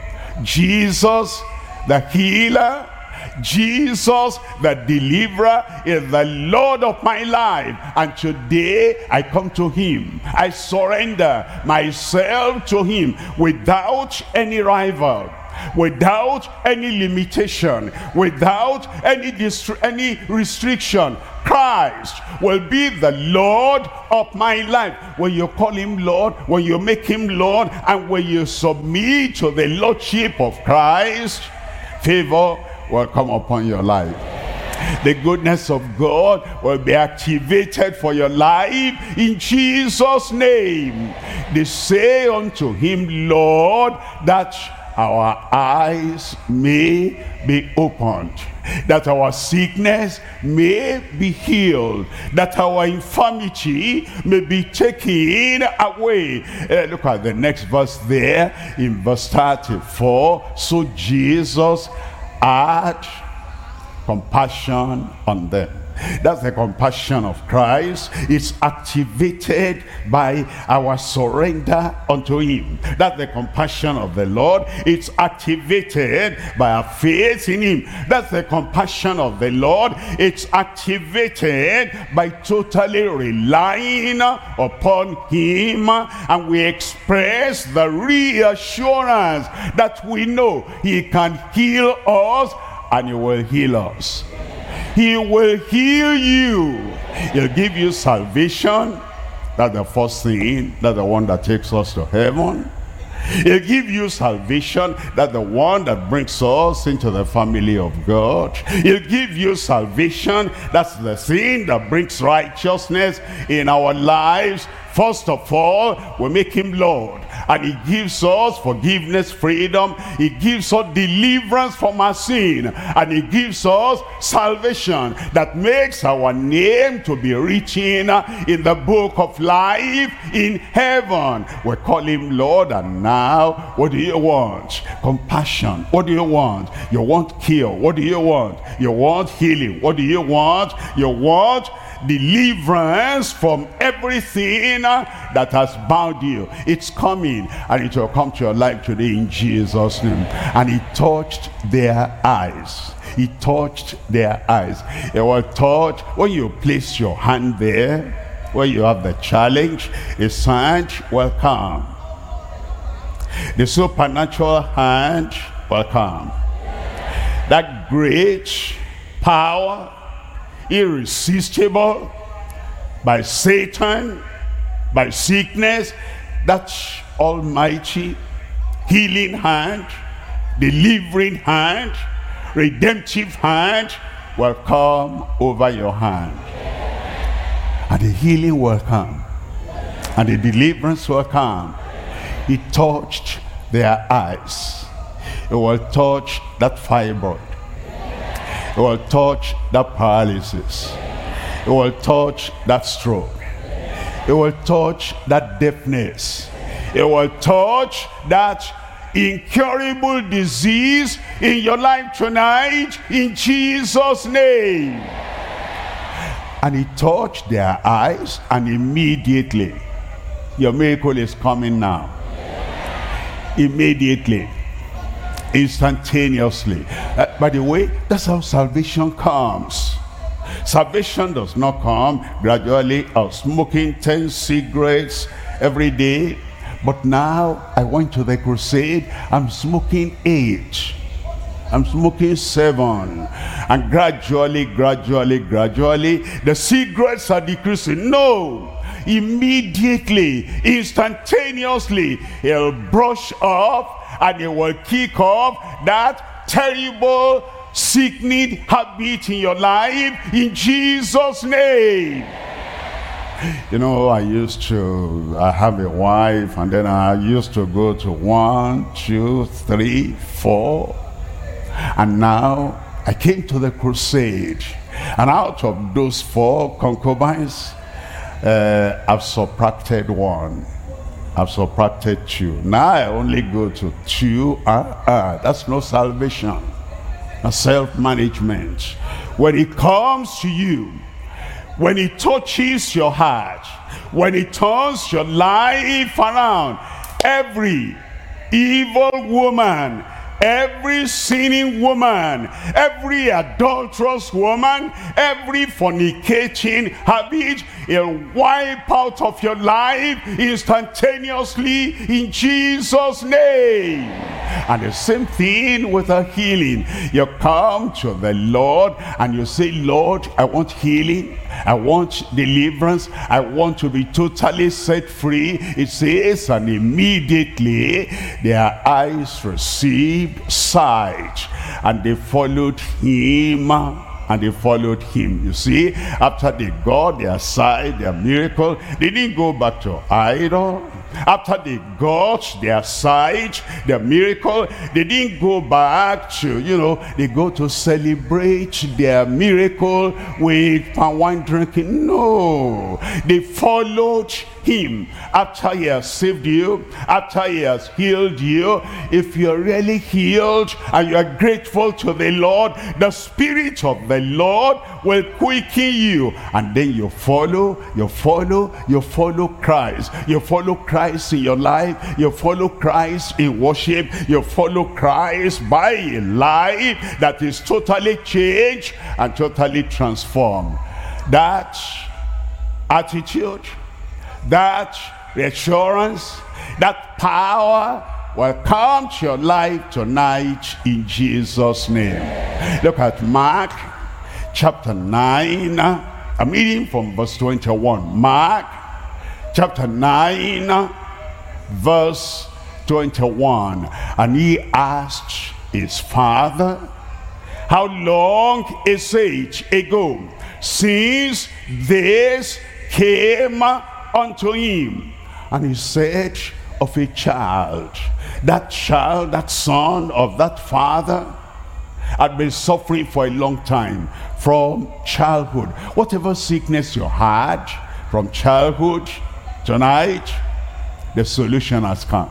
Jesus, the healer, Jesus, the deliverer, is the Lord of my life, and today I come to him. I surrender myself to him without any rival, without any limitation, without any restriction. Christ will be the Lord of my life. When you call him Lord, when you make him Lord, and when you submit to the lordship of Christ, favor will come upon your life. The goodness of God will be activated for your life in Jesus' name. They say unto him, Lord, that our eyes may be opened, that our sickness may be healed, that our infirmity may be taken away. Look at the next verse there in verse 34. So Jesus had compassion on them. That's the compassion of Christ. It's activated by our surrender unto him. That's the compassion of the Lord. It's activated by our faith in him. That's the compassion of the Lord. It's activated by totally relying upon him, and we express the reassurance that we know he can heal us, and he will heal us. He will heal you. He'll give you salvation. That's the first thing. That's the one that takes us to heaven. He'll give you salvation. That's the one that brings us into the family of God. He'll give you salvation. That's the thing that brings righteousness in our lives. First of all, we make him Lord, and he gives us forgiveness, freedom. He gives us deliverance from our sin, and he gives us salvation that makes our name to be written in the book of life in heaven. We call him Lord. And now, what do you want? Compassion. What do you want? You want cure. What do you want? You want healing. What do you want? You want deliverance from everything that has bound you. It's coming, and it will come to your life today in Jesus' name. And he touched their eyes. He touched their eyes. It will touch when you place your hand there, where you have the challenge. His hand will come. The supernatural hand will come. That great power, irresistible by Satan, by sickness, that almighty healing hand, delivering hand, redemptive hand will come over your hand, and the healing will come, and the deliverance will come. He touched their eyes. It will touch that fibroid. It will touch that paralysis. It will touch that stroke. It will touch that deafness. It will touch that incurable disease in your life tonight, in Jesus' name. And he touched their eyes, and immediately, your miracle is coming now. Immediately, instantaneously. By the way, that's how salvation comes. Salvation does not come gradually, of smoking 10 cigarettes every day. But now I went to the crusade, I'm smoking 8. I'm smoking 7. And gradually, the cigarettes are decreasing. No! Immediately, instantaneously, he'll brush off and he will kick off that terrible sickening habit in your life in Jesus' name. You know, I have a wife, and then I used to go to 1, 2, 3, 4. And now I came to the crusade, and out of those 4 concubines, I've subtracted 1. I've subtracted 2. Now I only go to 2. That's no salvation. That's self-management. When it comes to you, when it touches your heart, when it turns your life around, every evil woman, every sinning woman, every adulterous woman, every fornicating habit, it'll wipe out of your life instantaneously in Jesus' name. And the same thing with a healing. You come to the Lord and you say, Lord, I want healing, I want deliverance, I want to be totally set free. It says, and immediately their eyes received sight, and they followed him. And they followed him. You see, after they got their sight, their miracle, they didn't go back to idol. After they got their sight, their miracle, they didn't go back to, they go to celebrate their miracle with palm wine drinking. No, they followed him. After he has saved you, after he has healed you, if you're really healed and you are grateful to the Lord, the Spirit of the Lord will quicken you, and then you follow Christ. You follow Christ in your life, you follow Christ in worship, you follow Christ by a life that is totally changed and totally transformed. That attitude, that reassurance, that power will come to your life tonight in Jesus' name. Look at Mark chapter 9. I'm reading from verse 21. Mark chapter 9 verse 21. And he asked his father, how long is it ago since this came unto him? And he said, of a child. That child, that son of that father, had been suffering for a long time from childhood. Whatever sickness you had from childhood, tonight the solution has come.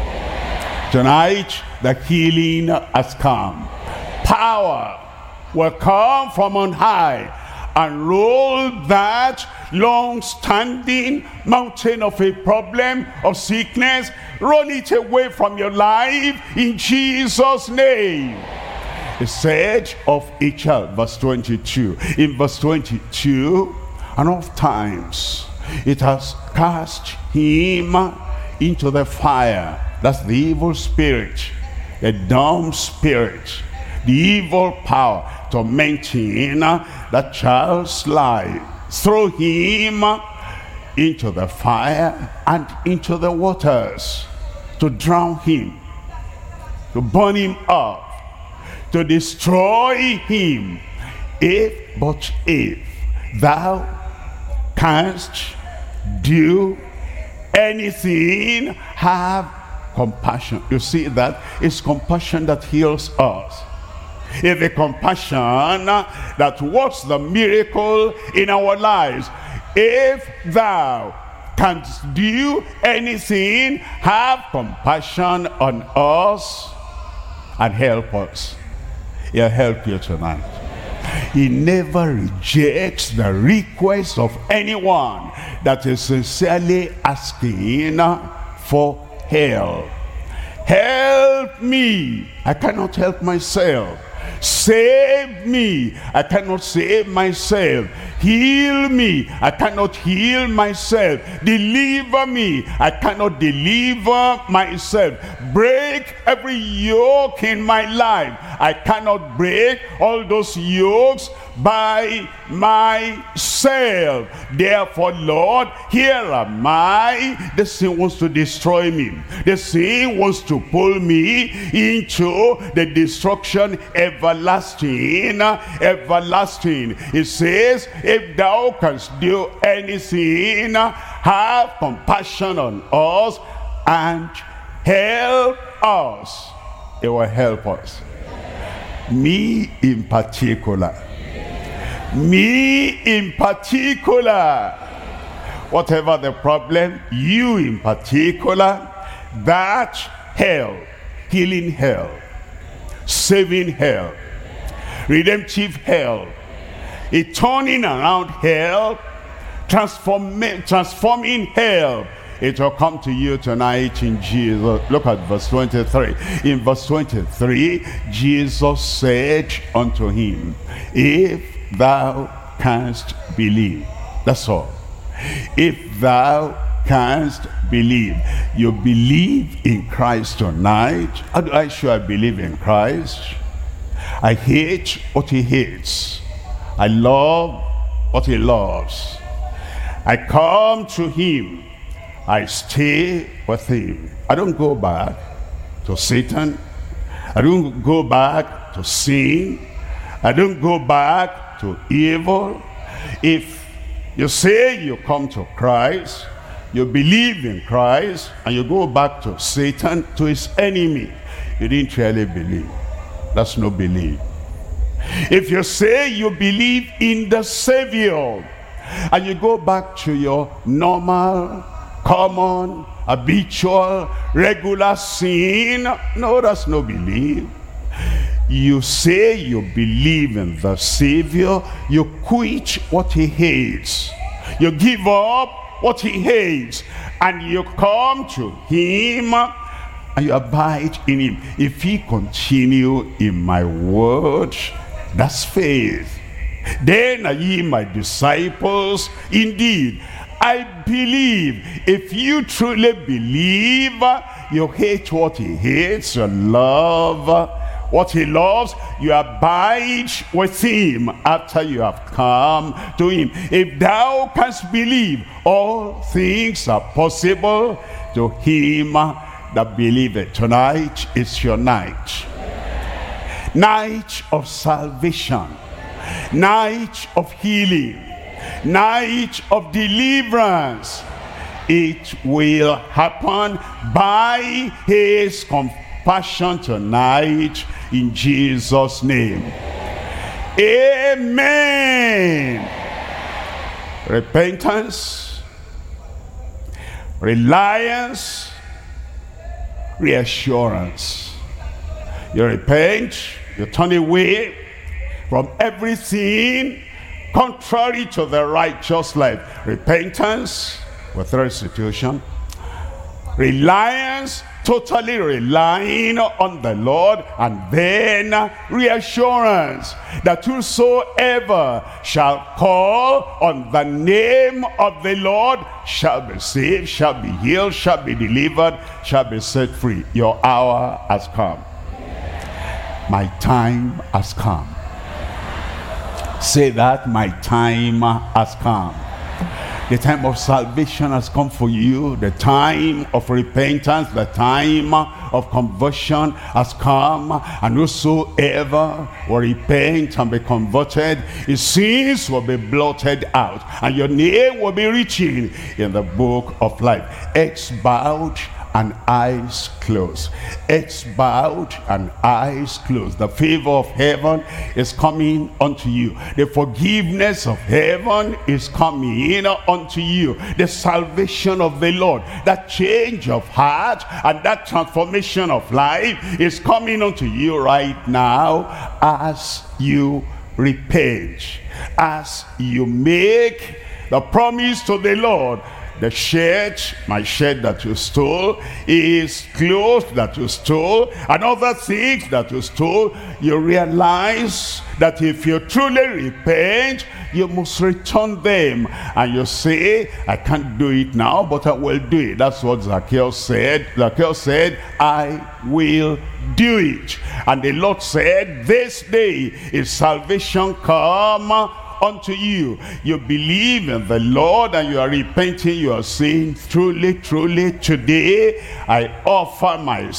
Tonight the healing has come. Power will come from on high and roll that long-standing mountain of a problem, of sickness, roll it away from your life in Jesus' name. He said of a child, verse 22. In verse 22, and oft times it has cast him into the fire. That's the evil spirit, the dumb spirit, the evil power tormenting that child's life. Throw him into the fire and into the waters to drown him, to burn him up, to destroy him. If thou canst do anything, have compassion. You see that? It's compassion that heals us. It's the compassion that works the miracle in our lives. If thou canst do anything, have compassion on us and help us. He'll help you tonight. He never rejects the request of anyone that is sincerely asking for help. Help me, I cannot help myself. Save me, I cannot save myself. Heal me, I cannot heal myself. Deliver me, I cannot deliver myself. Break every yoke in my life. I cannot break all those yokes by myself. Therefore, Lord, here am I. The sin wants to destroy me. The sin wants to pull me into the destruction everlasting. Everlasting. It says, if thou canst do anything, have compassion on us and help us. It will help us. Me in particular. Me in particular. Whatever the problem, you in particular, that help, healing help, saving help, redemptive help, a turning around help, transforming help, it will come to you tonight in Jesus. Look at verse 23. In verse 23, Jesus said unto him, if thou canst believe. That's all. If thou canst believe. You believe in Christ tonight. How do I show I believe in Christ? I hate what he hates. I love what he loves. I come to him. I stay with him. I don't go back to Satan. I don't go back to sin. I don't go back to evil. If you say you come to Christ, you believe in Christ, and you go back to Satan, to his enemy, you didn't really believe. That's no belief. If you say you believe in the Savior, and you go back to your normal, common, habitual, regular sin, no, that's no belief. You say you believe in the Savior, you quit what he hates. You give up what he hates, and you come to him, and you abide in him. If he continue in my word, that's faith. Then are ye my disciples indeed. I believe. If you truly believe, you hate what he hates, you love what he loves, you abide with him after you have come to him. If thou canst believe, all things are possible to him that believeth. Tonight is your night. Night of salvation. Night of healing. Night of deliverance. It will happen by his compassion tonight in Jesus' name. Amen. Repentance, reliance, reassurance. You repent, you turn away from everything contrary to the righteous life. Repentance with restitution. Reliance, totally relying on the Lord. And then reassurance that whosoever shall call on the name of the Lord shall be saved, shall be healed, shall be delivered, shall be set free. Your hour has come. My time has come. Say that, my time has come. The time of salvation has come for you. The time of repentance, the time of conversion has come. And whosoever will repent and be converted, his sins will be blotted out, and your name will be written in the book of life. Heads bowed and eyes closed. Heads bowed and eyes closed. The favor of heaven is coming unto you. The forgiveness of heaven is coming unto you. The salvation of the Lord, that change of heart and that transformation of life is coming unto you right now as you repent, as you make the promise to the Lord. The shirt, my shirt that you stole, is clothes that you stole, and other things that you stole. You realize that if you truly repent, you must return them. And you say, I can't do it now, but I will do it. That's what Zacchaeus said. Zacchaeus said, I will do it. And the Lord said, this day is salvation come unto you. You believe in the Lord and you are repenting. You are saying, truly, truly, today I offer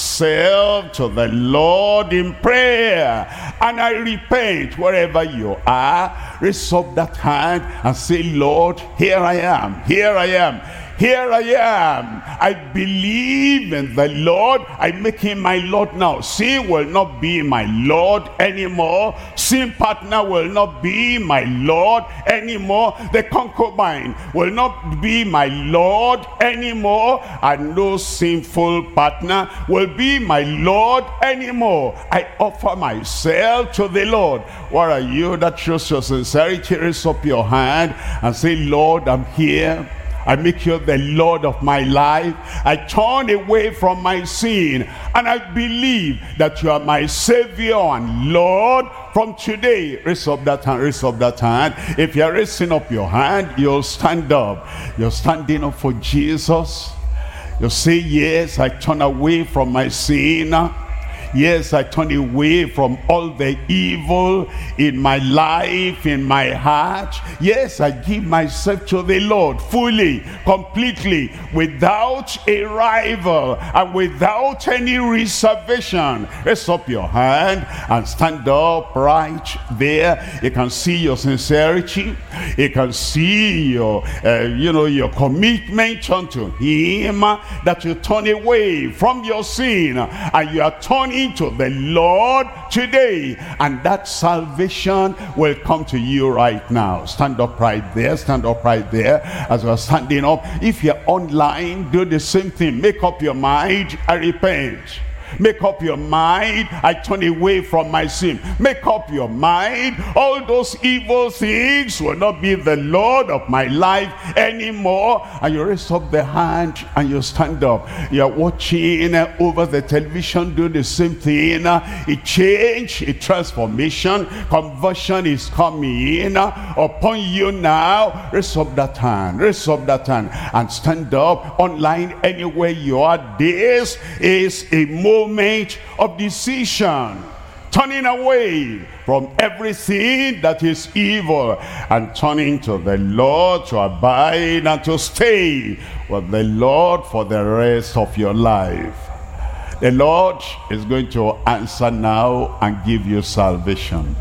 myself to the Lord in prayer, and I repent. Wherever you are, raise up that hand and say, Lord, here I am, here I am, here I am. I believe in the Lord. I make him my Lord now. Sin will not be my Lord anymore. Sin partner will not be my Lord anymore. The concubine will not be my Lord anymore. And no sinful partner will be my Lord anymore. I offer myself to the Lord. What are you that shows your sincerity? Raise up your hand and say, Lord, I'm here. I make you the Lord of my life. I turn away from my sin, and I believe that you are my Savior and Lord. From today, raise up that hand, raise up that hand. If you're raising up your hand, you'll stand up. You're standing up for Jesus. You say, yes, I turn away from my sin. Yes, I turn away from all the evil in my life, in my heart. Yes, I give myself to the Lord fully, completely, without a rival and without any reservation. Raise up your hand and stand up right there. You can see your sincerity. You can see your, your commitment unto him, that you turn away from your sin and you are turning to the Lord today, and that salvation will come to you right now. Stand up right there, stand up right there. As we're standing up, if you're online, do the same thing. Make up your mind, I repent. Make up your mind, I turn away from my sin. Make up your mind, all those evil things will not be the Lord of my life anymore. And you raise up the hand and you stand up. You're watching over the television, do the same thing. A change, a transformation, conversion is coming upon you now. Raise up that hand, raise up that hand and stand up online anywhere you are. This is a moment of decision, turning away from everything that is evil and turning to the Lord to abide and to stay with the Lord for the rest of your life. The Lord is going to answer now and give you salvation.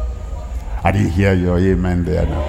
I didn't hear your amen there now.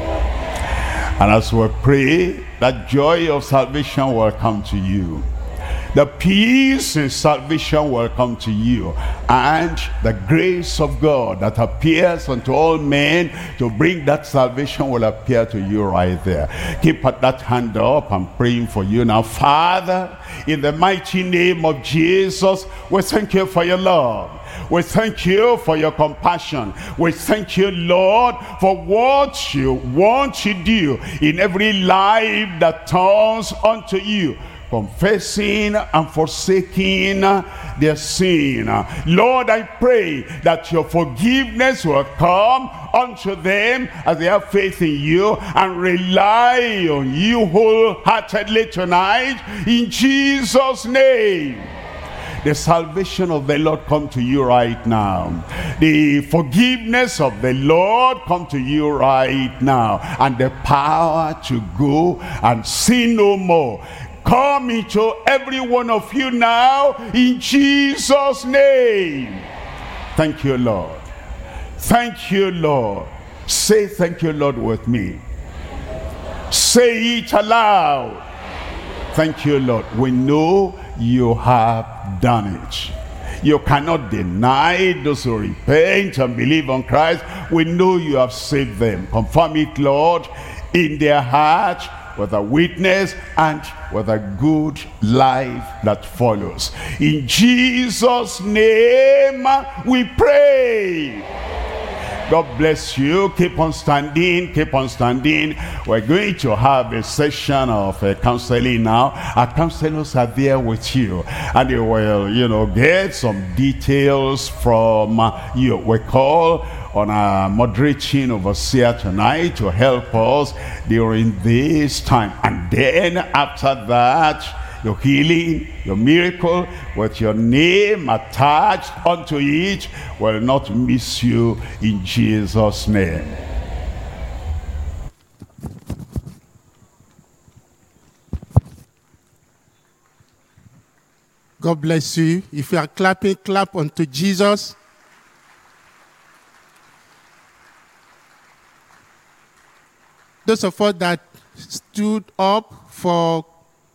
And as we pray, that joy of salvation will come to you. The peace in salvation will come to you, and the grace of God that appears unto all men to bring that salvation will appear to you right there. Keep that hand up. I'm praying for you now. Father, in the mighty name of Jesus, we thank you for your love. We thank you for your compassion. We thank you, Lord, for what you want to do in every life that turns unto you, confessing and forsaking their sin. Lord, I pray that your forgiveness will come unto them as they have faith in you and rely on you wholeheartedly tonight, in Jesus' name. The salvation of the Lord come to you right now. The forgiveness of the Lord come to you right now. And the power to go and sin no more come into every one of you now, in Jesus' name. Thank you, Lord. Thank you, Lord. Say thank you, Lord, with me. Say it aloud. Thank you, Lord. We know you have done it. You cannot deny those who repent and believe on Christ. We know you have saved them. Confirm it, Lord, in their heart, with a witness and with a good life that follows. In Jesus' name we pray. God bless you. Keep on standing. Keep on standing. We're going to have a session of counseling now. Our counselors are there with you, and they will, get some details from you. We call on our moderating overseer tonight to help us during this time. And then after that, your healing, your miracle, with your name attached unto it, will not miss you in Jesus' name. God bless you. If you are clapping, clap unto Jesus. Those of us that stood up for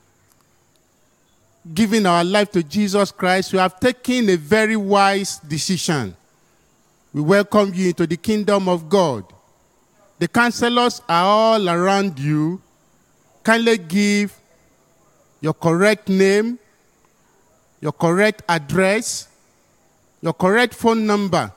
giving our life to Jesus Christ, we have taken a very wise decision. We welcome you into the kingdom of God. The counselors are all around you. Kindly give your correct name, your correct address, your correct phone number,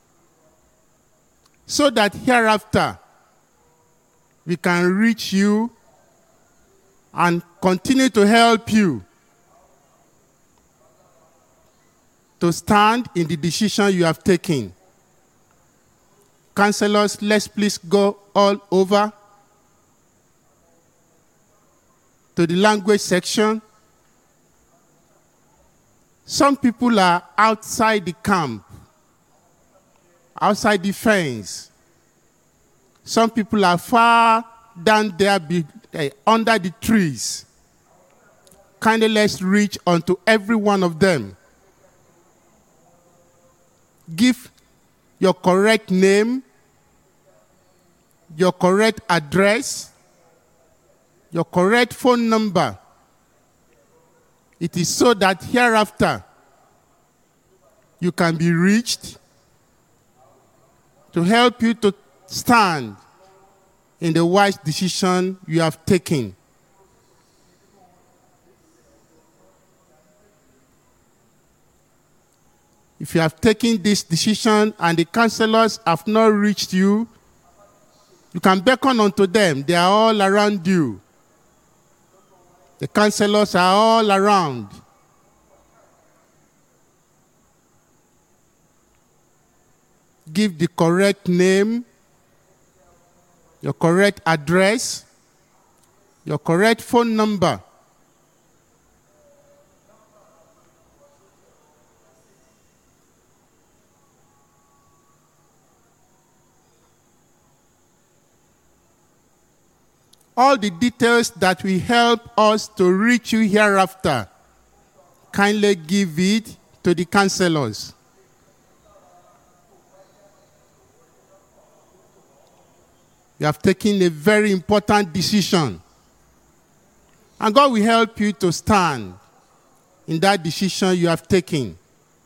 so that hereafter we can reach you and continue to help you to stand in the decision you have taken. Counselors, let's please go all over to the language section. Some people are outside the camp, outside the fence. Some people are far down there under the trees. Kindly let's reach unto every one of them. Give your correct name, your correct address, your correct phone number. It is so that hereafter you can be reached to help you to stand in the wise decision you have taken. If you have taken this decision and the counselors have not reached you, you can beckon unto them. They are all around you. The counselors are all around. Give the correct name, your correct address, your correct phone number. All the details that will help us to reach you hereafter, kindly give it to the counselors. You have taken a very important decision. And God will help you to stand in that decision you have taken.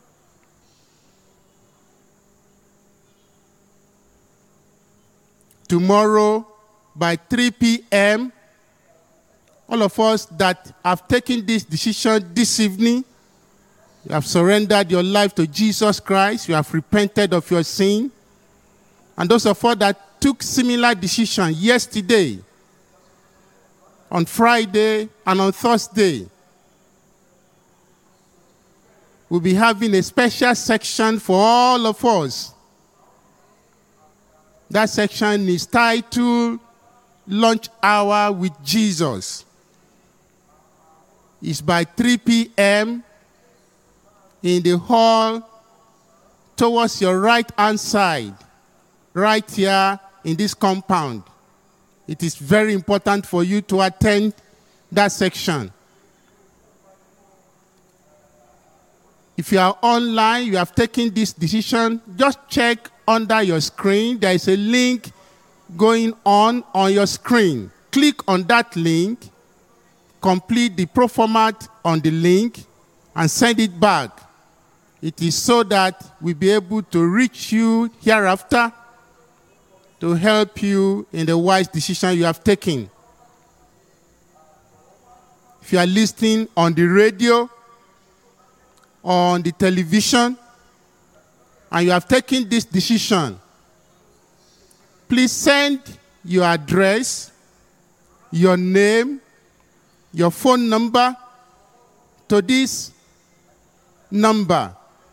Tomorrow, by 3 p.m., all of us that have taken this decision this evening, you have surrendered your life to Jesus Christ, you have repented of your sin, and those of us that took similar decision yesterday, on Friday, and on Thursday, we'll be having a special section for all of us. That section is titled Lunch Hour with Jesus. It's by 3 p.m. in the hall towards your right-hand side, right here in this compound. It is very important for you to attend that section. If you are online, you have taken this decision, just check under your screen. There is a link going on your screen. Click on that link, complete the pro format on the link, and send it back. It is so that we'll be able to reach you hereafter to help you in the wise decision you have taken. If you are listening on the radio, on the television, and you have taken this decision, please send your address, your name, your phone number to this number,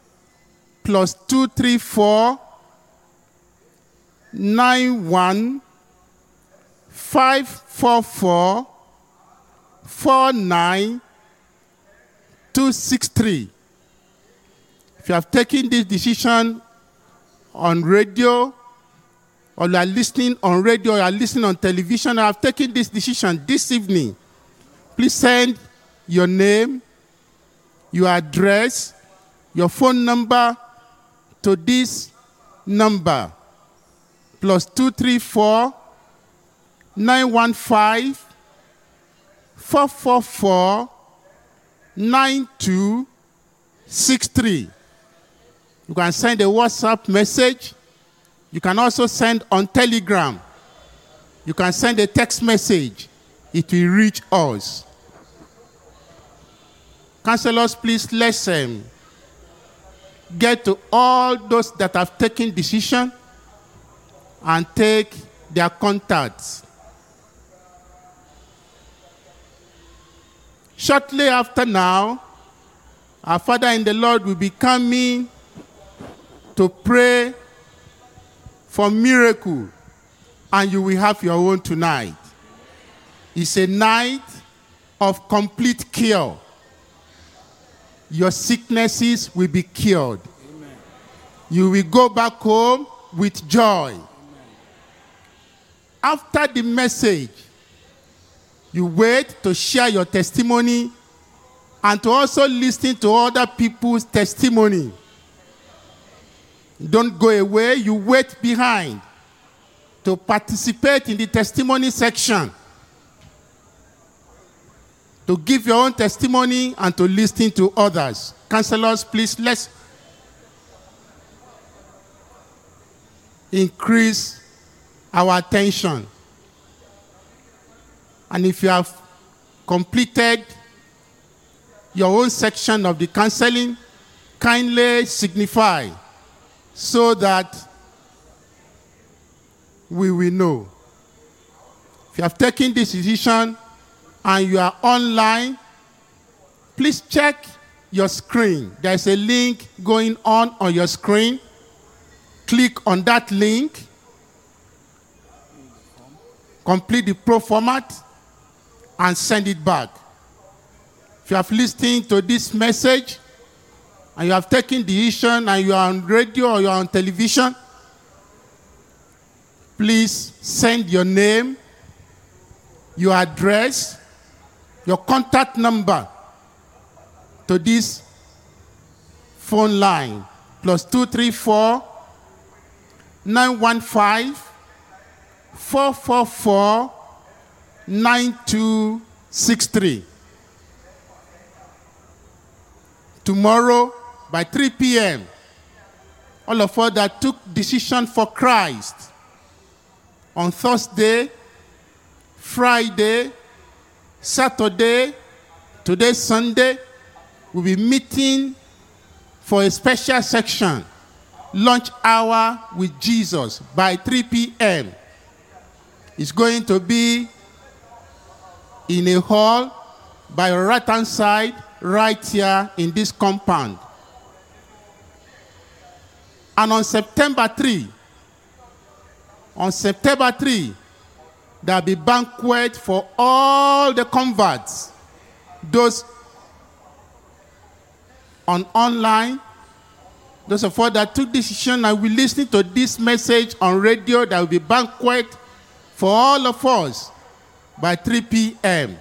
+234 91 544 49 263. If you have taken this decision on radio, or you are listening on radio, or you are listening on television, I have taken this decision this evening, please send your name, your address, your phone number to this number, +234 915 444 9263. You can send a WhatsApp message. You can also send on Telegram. You can send a text message. It will reach us. Counselors, please listen. Get to all those that have taken decision and take their contacts. Shortly after now, our Father in the Lord will be coming to pray for miracle, and you will have your own tonight. It's a night of complete cure. Your sicknesses will be cured. Amen. You will go back home with joy. Amen. After the message, you wait to share your testimony and to also listen to other people's testimony. Don't go away, you wait behind to participate in the testimony section, to give your own testimony and to listen to others. Counselors, please, let's increase our attention. And if you have completed your own section of the counseling, kindly signify so that we will know. If you have taken this decision and you are online, please check your screen. There is a link going on your screen. Click on that link. Complete the pro format and send it back. If you have listened to this message and you have taken the decision and you are on radio or you are on television, please send your name, your address, your contact number to this phone line, +234 915 444 9263. Tomorrow by 3 p.m., all of us that took decision for Christ on Thursday, Friday, Saturday, today Sunday, we'll be meeting for a special section, lunch hour with Jesus by 3 p.m. It's going to be in a hall by your right-hand side, right here in this compound. And on September 3, there'll be banquet for all the converts, those on online, those of us that took decision and will listen to this message on radio. There will be banquet for all of us by 3 p.m.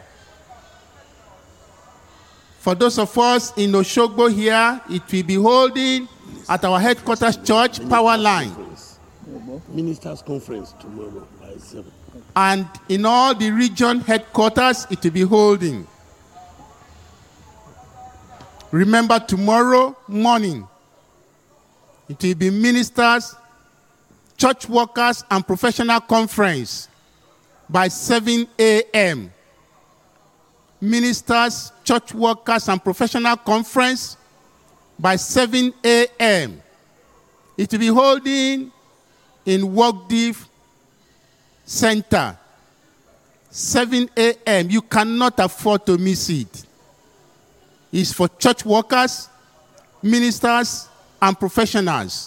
For those of us in Oshogbo here, it will be holding at our headquarters church, Power Line. Ministers' conference tomorrow by 7. And in all the region headquarters, it will be holding. Remember, tomorrow morning, it will be ministers, church workers, and professional conference by 7 a.m. Ministers, church workers, and professional conference by 7 a.m. It will be holding in Wogdiv Center, 7 a.m. You cannot afford to miss it. It's for church workers, ministers, and professionals.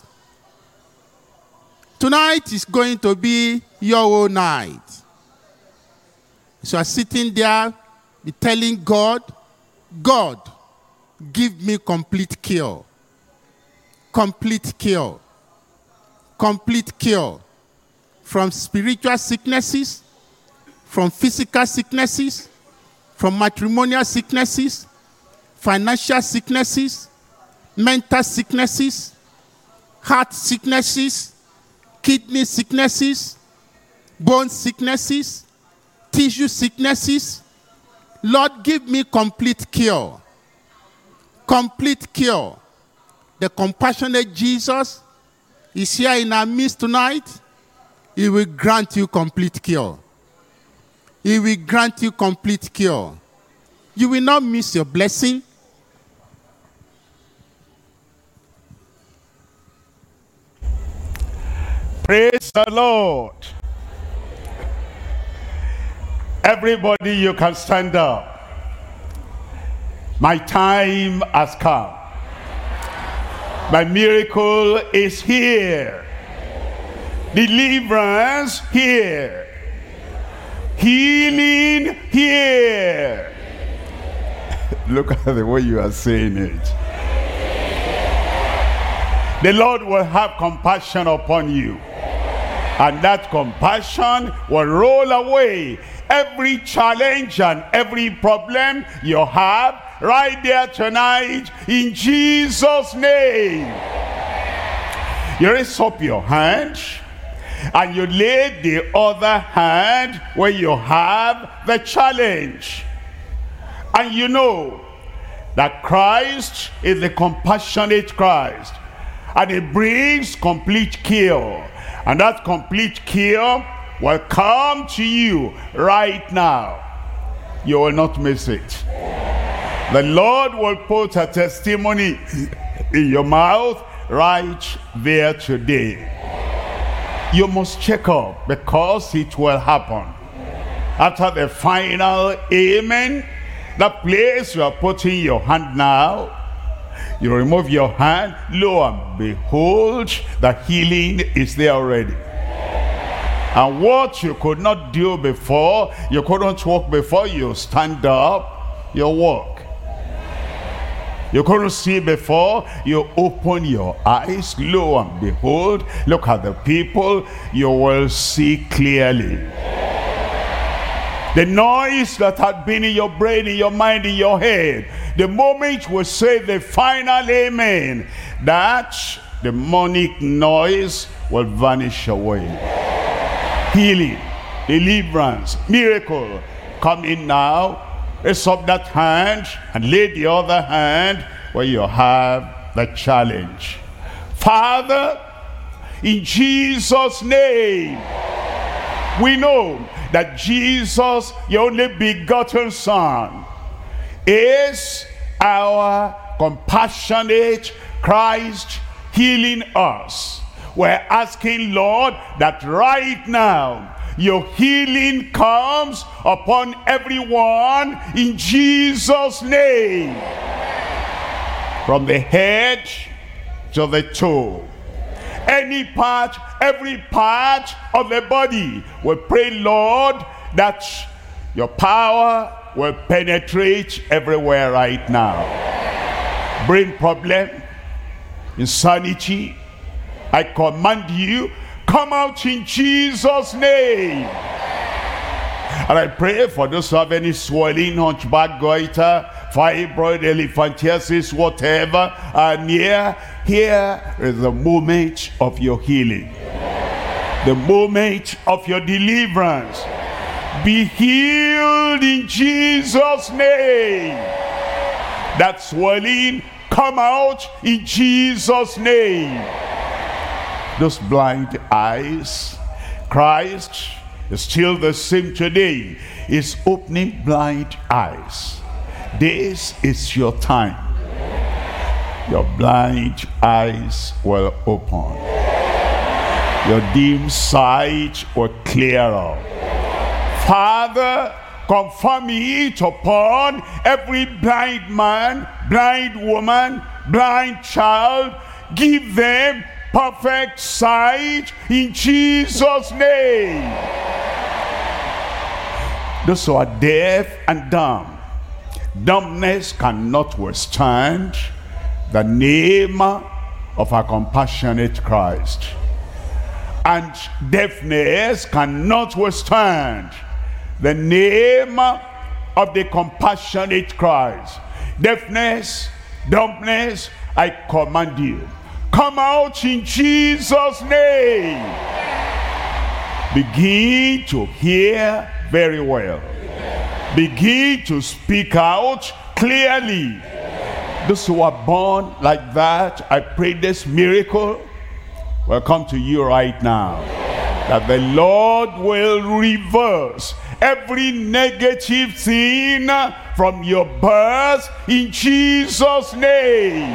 Tonight is going to be your own night. So I'm sitting there, be telling God, God, give me complete cure. Complete cure. Complete cure. From spiritual sicknesses, from physical sicknesses, from matrimonial sicknesses, financial sicknesses, mental sicknesses, heart sicknesses, kidney sicknesses, bone sicknesses, tissue sicknesses. Lord, give me complete cure. Complete cure. The compassionate Jesus is here in our midst tonight. He will grant you complete cure. He will grant you complete cure. You will not miss your blessing. Praise the Lord. Everybody, you can stand up. My time has come. My miracle is here. Deliverance here. Healing here. Look at the way you are saying it. The Lord will have compassion upon you. And that compassion will roll away every challenge and every problem you have right there tonight in Jesus' name. You raise up your hand and you lay the other hand where you have the challenge. And you know that Christ is the compassionate Christ. And it brings complete cure. And that complete cure will come to you right now. You will not miss it. The Lord will put a testimony in your mouth right there today. You must check up because it will happen. After the final amen, that place you are putting your hand now, you remove your hand, lo and behold, the healing is there already. And what you could not do before, you couldn't walk before, you stand up, you walk. You couldn't see before, you open your eyes, lo and behold, look at the people, you will see clearly. The noise that had been in your brain, in your mind, in your head, the moment we say the final amen, that demonic noise will vanish away. Healing, deliverance, miracle, come in now. Raise up that hand and lay the other hand where you have the challenge. Father, in Jesus' name, we know that Jesus, your only begotten Son, is our compassionate Christ healing us. We're asking, Lord, that right now your healing comes upon everyone in Jesus' name. From the head to the toe. Any part, every part of the body, we pray, Lord, that your power will penetrate everywhere right now. Brain problem, insanity, I command you, come out in Jesus' name. And I pray for those who have any swelling, hunchback, goiter, fibroid, elephantiasis, whatever, and here is the moment of your healing. The moment of your deliverance. Be healed in Jesus' name. That swelling, come out in Jesus' name. Those blind eyes, Christ is still the same today. He's opening blind eyes. This is your time. Your blind eyes will open. Your dim sight will clear up. Father, confirm it upon every blind man, blind woman, blind child. Give them perfect sight in Jesus' name. Those who are deaf and dumb, dumbness cannot withstand the name of our compassionate Christ. And deafness cannot withstand the name of the compassionate Christ. Deafness, dumbness, I command you, come out in Jesus' name. Begin to hear very well. Begin to speak out clearly. Those who are born like that, I pray this miracle will come to you right now. That the Lord will reverse every negative thing from your birth in Jesus' name.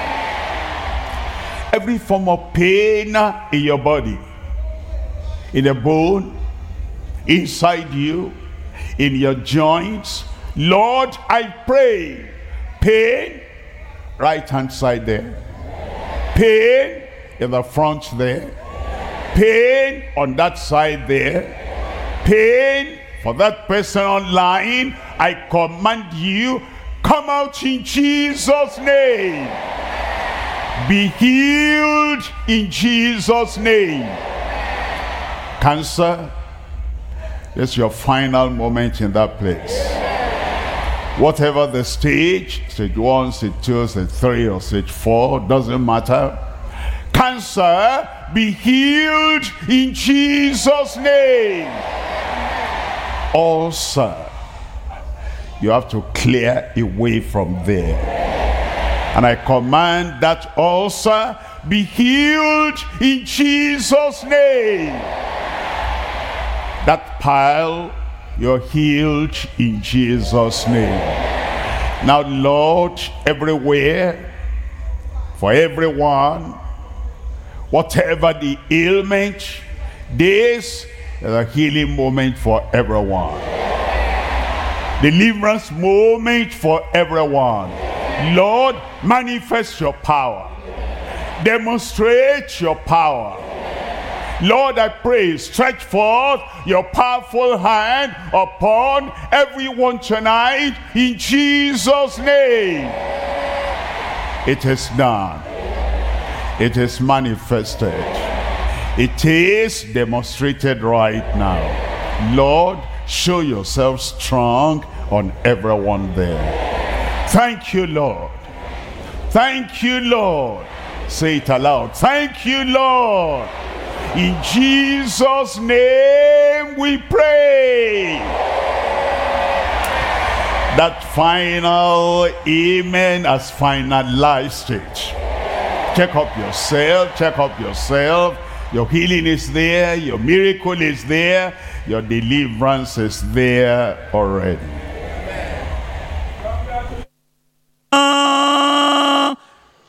Every form of pain in your body, in the bone, inside you, in your joints, Lord, I pray, pain, right hand side there, pain in the front there, pain on that side there, pain for that person online, I command you, come out in Jesus' name. Be healed in Jesus' name. Cancer, this is your final moment in that place. Whatever the stage 1, stage 2, stage 3, or stage 4, doesn't matter. Cancer, be healed in Jesus' name. Ulcer, you have to clear away from there. And I command that ulcer be healed in Jesus' name. That pile, you're healed in Jesus' name. Now, Lord, everywhere, for everyone, whatever the ailment, this is a healing moment for everyone. Deliverance moment for everyone. Lord, manifest your power. Demonstrate your power. Lord, I pray, stretch forth your powerful hand upon everyone tonight in Jesus' name. It is done. It is manifested. It is demonstrated right now. Lord, show yourself strong on everyone there. Thank you, Lord. Thank you, Lord. Say it aloud. Thank you, Lord. In Jesus' name we pray. That final amen has finalized it. Check up yourself. Check up yourself. Your healing is there. Your miracle is there. Your deliverance is there already.